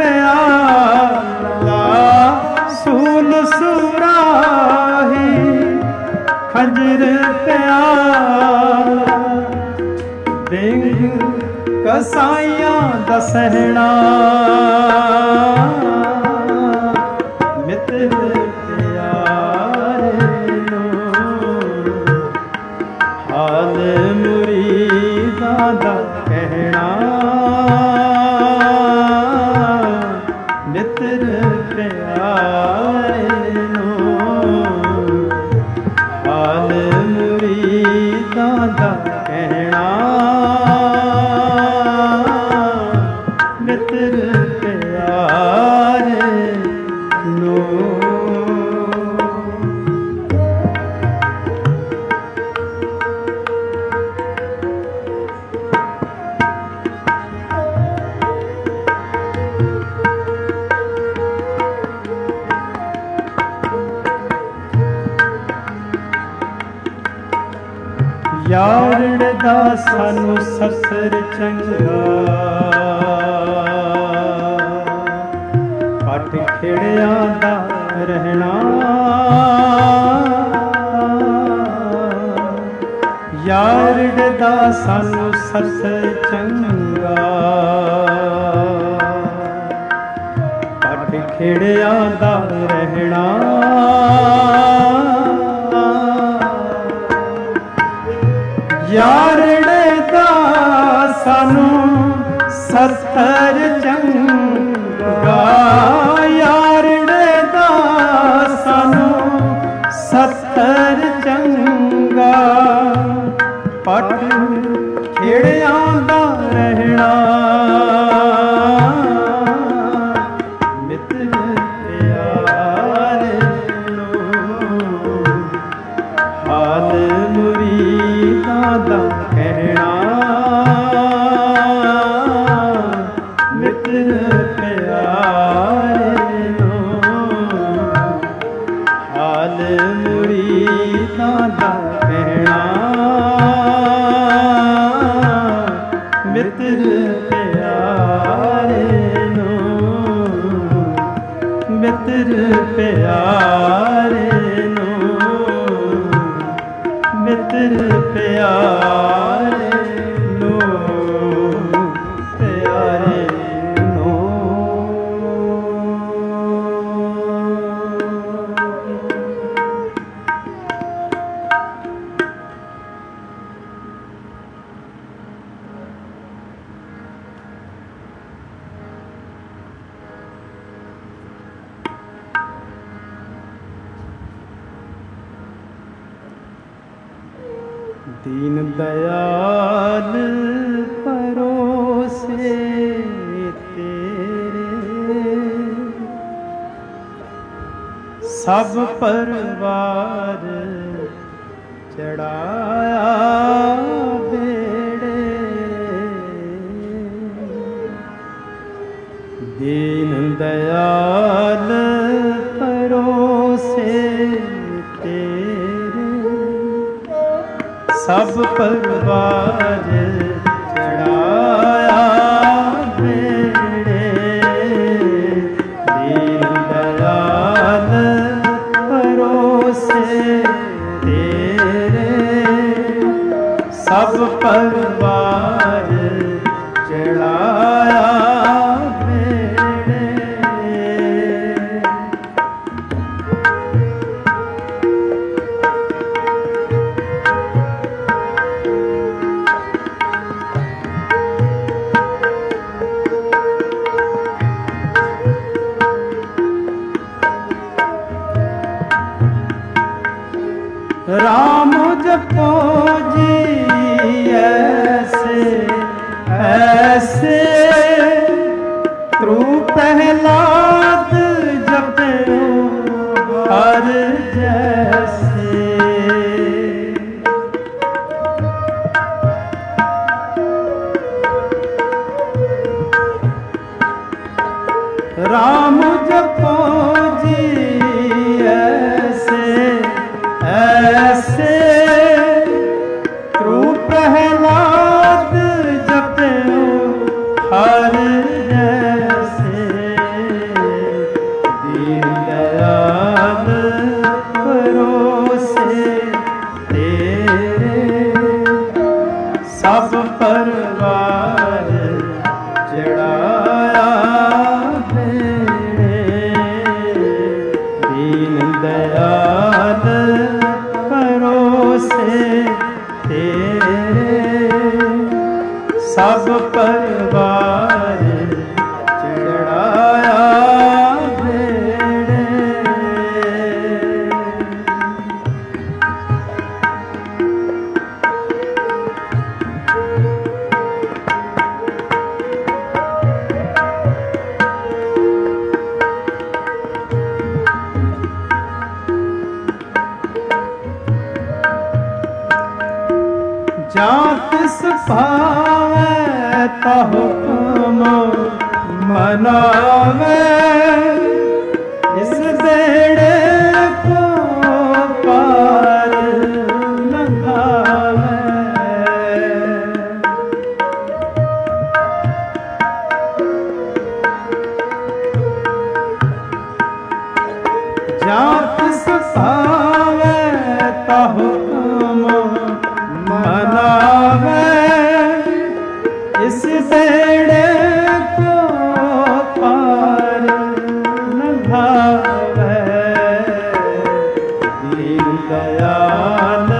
ਪਿਆਲਾ ਸੂਲ ਸੁਰਾਹੀ ਖੰਜਰ ਪਿਆਲਾ ਬਿੰਗ ਕਸਾਈਆਂ ਦਾ ਸਹਿਣਾ ਮਿੱਤਰ ਪਿਆਰੇ ਨੂੰ ਹਾਲ ਮੁਰੀਦਾਂ ਦਾ ਕਹਿਣਾ ਮਿੱਤਰ ਪਿਆਰੇ ਨੂੰ ਹਾਲ ਮੁਰੀਦਾਂ ਦਾ ਕਹਿਣਾ ਮਿੱਤਰ ਪਿਆਰੇ ਨੂੰ। ਯਾਰੜ ਦਾ ਸਾਨੂੰ ਸਸਰ ਚੰਗਾ ਪਟ ਖੇੜਿਆਂ ਦਾ ਰਹਿਣਾ ਯਾਰੜ ਦਾ ਸਾਨੂੰ ਸਸਰ ਚੰਗਾ ਪਟ ਖੇੜਿਆਂ ਦਾ ਰਹਿਣਾ ਯਾਰੜੇ ਦਾ ਸਾਨੂੰ ਸਤਰ ਚੰਗਾ ਯਾਰੜੇ ਦਾ ਸਾਨੂੰ ਸਤਰ ਚੰਗਾ ਪਟ ਖੇੜਿਆਂ ਦਾ ਰਹਿਣਾ ਮਿੱਤਰ ਪਿਆਰੇ ਨੂੰ ਹਾਲ ਮੁਰੀਦਾਂ ਦਾ ਕਹਿਣਾ ਮਿੱਤਰ ਪਿਆਰੇ ਨੂੰ ਹਾਲ ਮੁਰੀਦਾਂ ਦਾ ਕਹਿਣਾ ਮਿੱਤਰ ਪਿਆਰੇ ਨੂੰ ਮਿੱਤਰ ਪਿਆਰੇ ਨੂੰ ਮਿੱਤਰ ਪਿਆਰੇ ਨੂੰ ਪਿਆਰੇ ਨੂੰ। दीन दयाल परोसे तेरे, सब परवार चढ़ाया बेड़े। दीन दयाल परोसे तेरे, सब परवार चढ़ाया बेड़े। दीन दयाल परोसे तेरे, सब परवार चढ़ाया बेड़े। राम जपो जी ऐसे ऐसे, त्रु प्रहलाद जपो हर जैसे। राम जपो जी ऐसे ऐसे, त्रु प्रहलाद जपो हर जैसे। दीन दयाल परोसे तेरे, सब परवार चढ़ाया बेड़े। दीन दयाल परोसे तेरे, सब परवार चढ़ाया बेड़े। जात सभावे ता हुक्म मनावे, इस बेड़े को पार लंघावे। जात सभावे ता हुक्म मनावे, इस बेड़े को पार लंघावे। दीन दयाल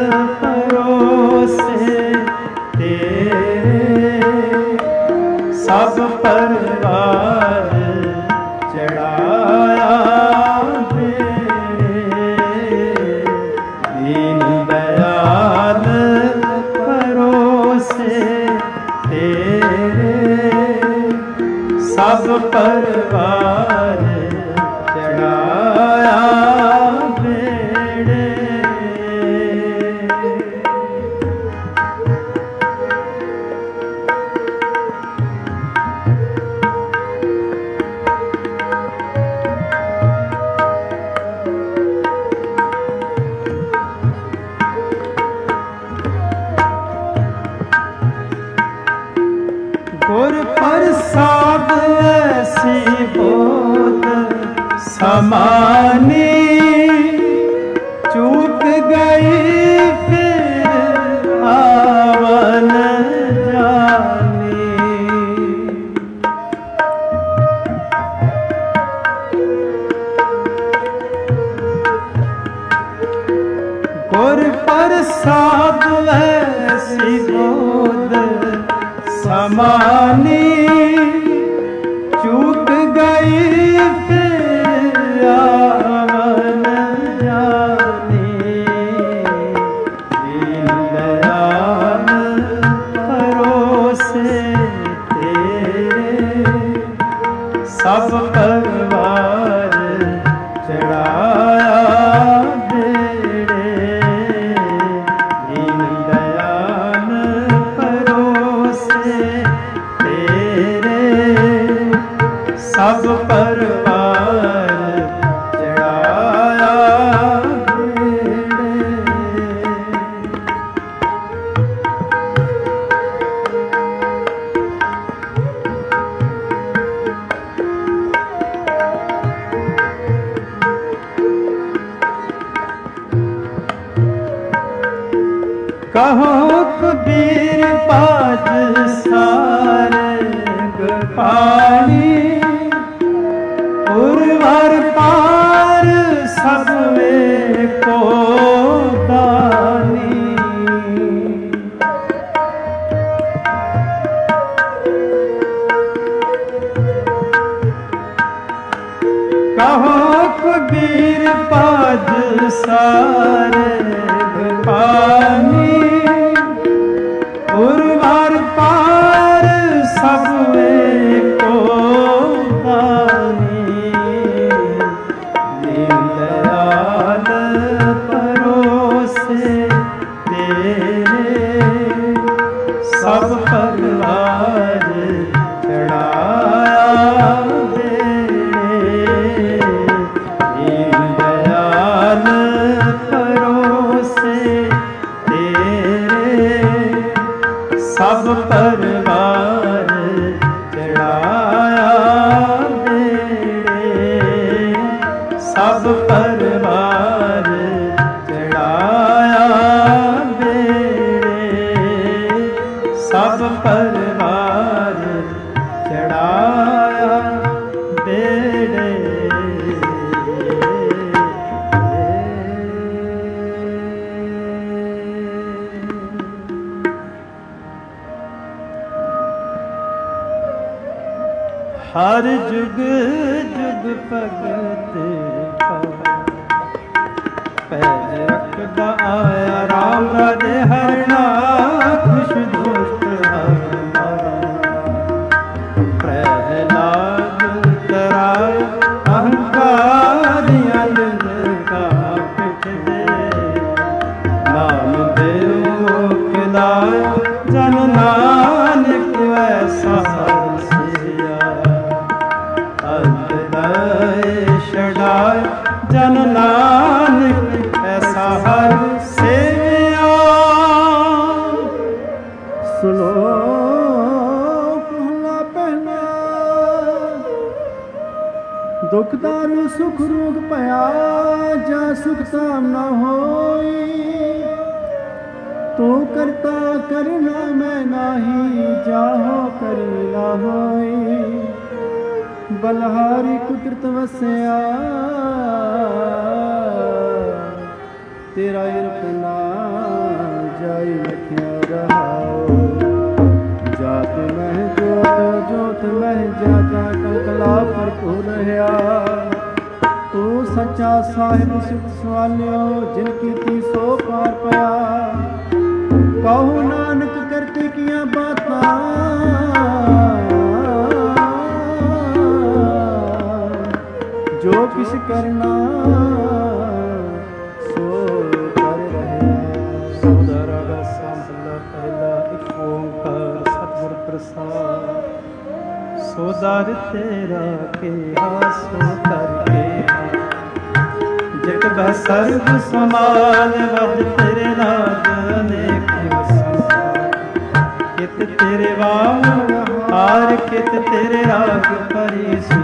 परोसे तेरे, सब परवार चढ़ाया बेड़े। दीन दयाल परोसे तेरे, सब परवार चढ़ाया बेड़े। गुर प्रसाद ऐसी बोध समानी, चूक गई फिर आवन जानी। गुर प्रसाद ऐसी बोध समानी, चूक गई फिर आवन जानी। दीन कहो कबीर पाज सारंग पानी, उर्वर पार सब में को दानी। कहो कबीर पाज सारंग पानी, उर्वर पार सब में को दानी। दीनदयाल परोसे तेरे सब परिवार चढ़ाया बेड़े। दीनदयाल परोसे तेरे सब परिवार चढ़ाया बेड़े। सब परिवार चढ़ाया बेड़े। सब परिवार चढ़ाया बेड़े। हर जुग जुग भगत पैज रखदा आया राम राजे हरना। खुश दोस्त हर मारा प्रहलाद तराय अहंकारियां दिल का पिठ दे। नाम देव खिलाए जन नानक ऐसा छड़ाए जन नानक ऐसा हर सेविया। सुनो पहला पहला दुख दारू सुख रोग पया जा सुख ताम न होई। तू करता करना मैं नाही जाहो करी ना होई। बलहारी कुदरत वसया तेरा इरफ ना जाई लखिया रहाओ। जात मह जोत जोत मह जाता कंकला भरपूर रहा। तू सच्चा साहिब सुख सवालियो जिन कीती सो पार पया। कहो नानक करते किया बातां जो किस करना सो कर रहे। सौदा रागा सांभला पहला एक ओंकार सतगुर प्रसाद। सौदार तेरा के हासो करके जग बह सर्व समान। वज तेरे नाद अनेक कित तेरे वाम हार कित तेरे राग परिसू।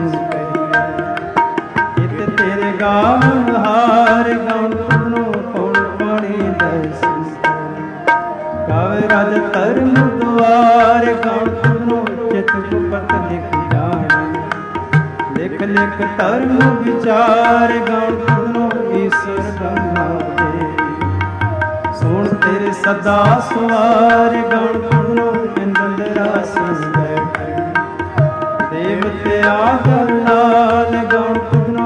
गावन हार गाउन तुनो कौन पानी दर्शन। गावे राज धर्म द्वार गाउन तुनो चित गुपत लिख जान। लिख लिख धर्म विचार गाउन तुनो ईश्वर ब्रह्मा देव। सुन तेरे सदा सवार गाउन तुनो इंद्र आसन बैठे। देवते आदर लाल गाउन तुनो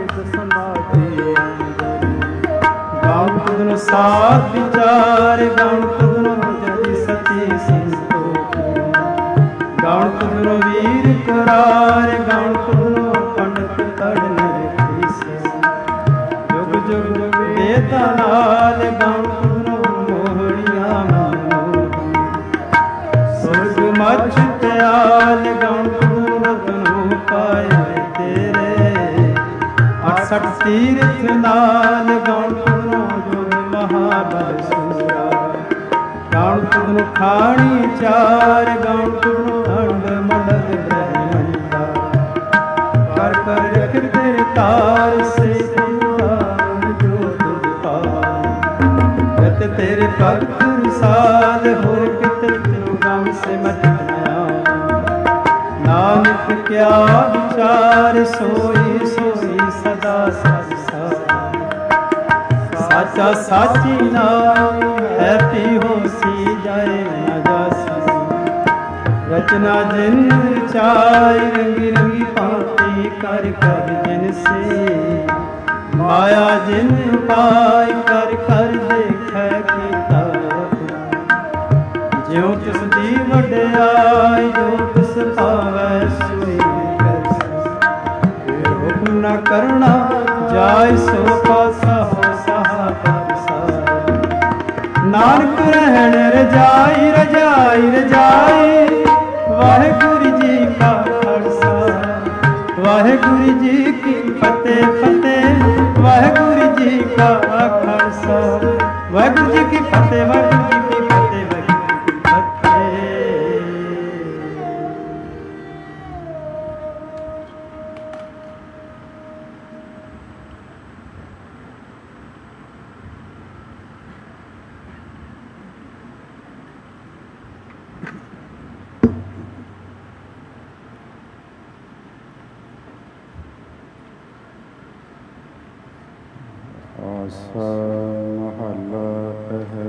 साथ विचार। गाउन तुमरो जदि सती संतोख। गाउन तुमरो वीर करार। गाउन तुमरो पंडित तड़ निर्देश। जुग जुग वेदा लाल गाउन तुमरो मोहनिया मनोर। स्वर्ग मच दयाल गाउन तुमरो रतनो पाए तेरे। अठसठ तीर्थ नाल गाउन तुमरो महाबल सुरा। गाउन तुमरो खाणी चार। गाउन तुमरो अंड मंडल ब्रह्मंडा। कर कर रख तेरे तार से जो तुझ पार। गत तेरे भक्त ਵਡਿਆ ਵਿਚਾਰ ਸੋਈ ਸੋਈ ਸਦਾ ਸਭ ਸਾਈ ਸਾਚਾ ਸਾਚੀ ਨਾਮ ਹੈ ਪੀ ਹੋਸੀ ਜਾਏ ਨਾ ਜਾਸੀ ਰਚਨਾ ਜਿਨ ਚਾਈ ਰੰਗੀ ਰੰਗੀ ਭਾਂਤੀ ਕਰ ਕਰ ਜਿਨ ਸੇ ਮਾਇਆ ਜਿਨ ਪਾਈ ਕਰ ਕਰ ਦੇਖੈ ਕੀਤਾ ਜਿਉ ਤਿਸ ਦੀ ਵਡਿਆਈ ਜੋ ਤਿਸ ਭਾਵੈ ਸੋਈ ਕਰੈ ਹੁਕਮ ਨ ਕਰਣਾ ਜਾਇ ਸੋ ਪਾਸਾ ਹੋ ਸਹਾ ਨਾਨਕ ਰਹਿਣ ਰਜਾਈ ਰਜਾਈ ਰਜਾਈ ਵਾਹਿਗੁਰੂ ਜੀ ਕਾ ਖਾਲਸਾ ਵਾਹਿਗੁਰੂ ਜੀ ਕੀ ਫਤਿਹ ਫਤਿਹ ਵਾਹਿਗੁਰੂ ਜੀ ਕਾ ਖਾਲਸਾ ਵਾਹਿਗੁਰੂ ਜੀ ਕੀ ਫਤਿਹ ਵਾਹਿਗੁਰੂ ਜੀ ਕੀ ਫਤਿਹ ਵਾਹਿਗੁਰੂ ਜੀ ਕੀ ਫਤਿਹ। ਆਸਾ ਮਹੱਲਾ ਪਹਿਲਾ।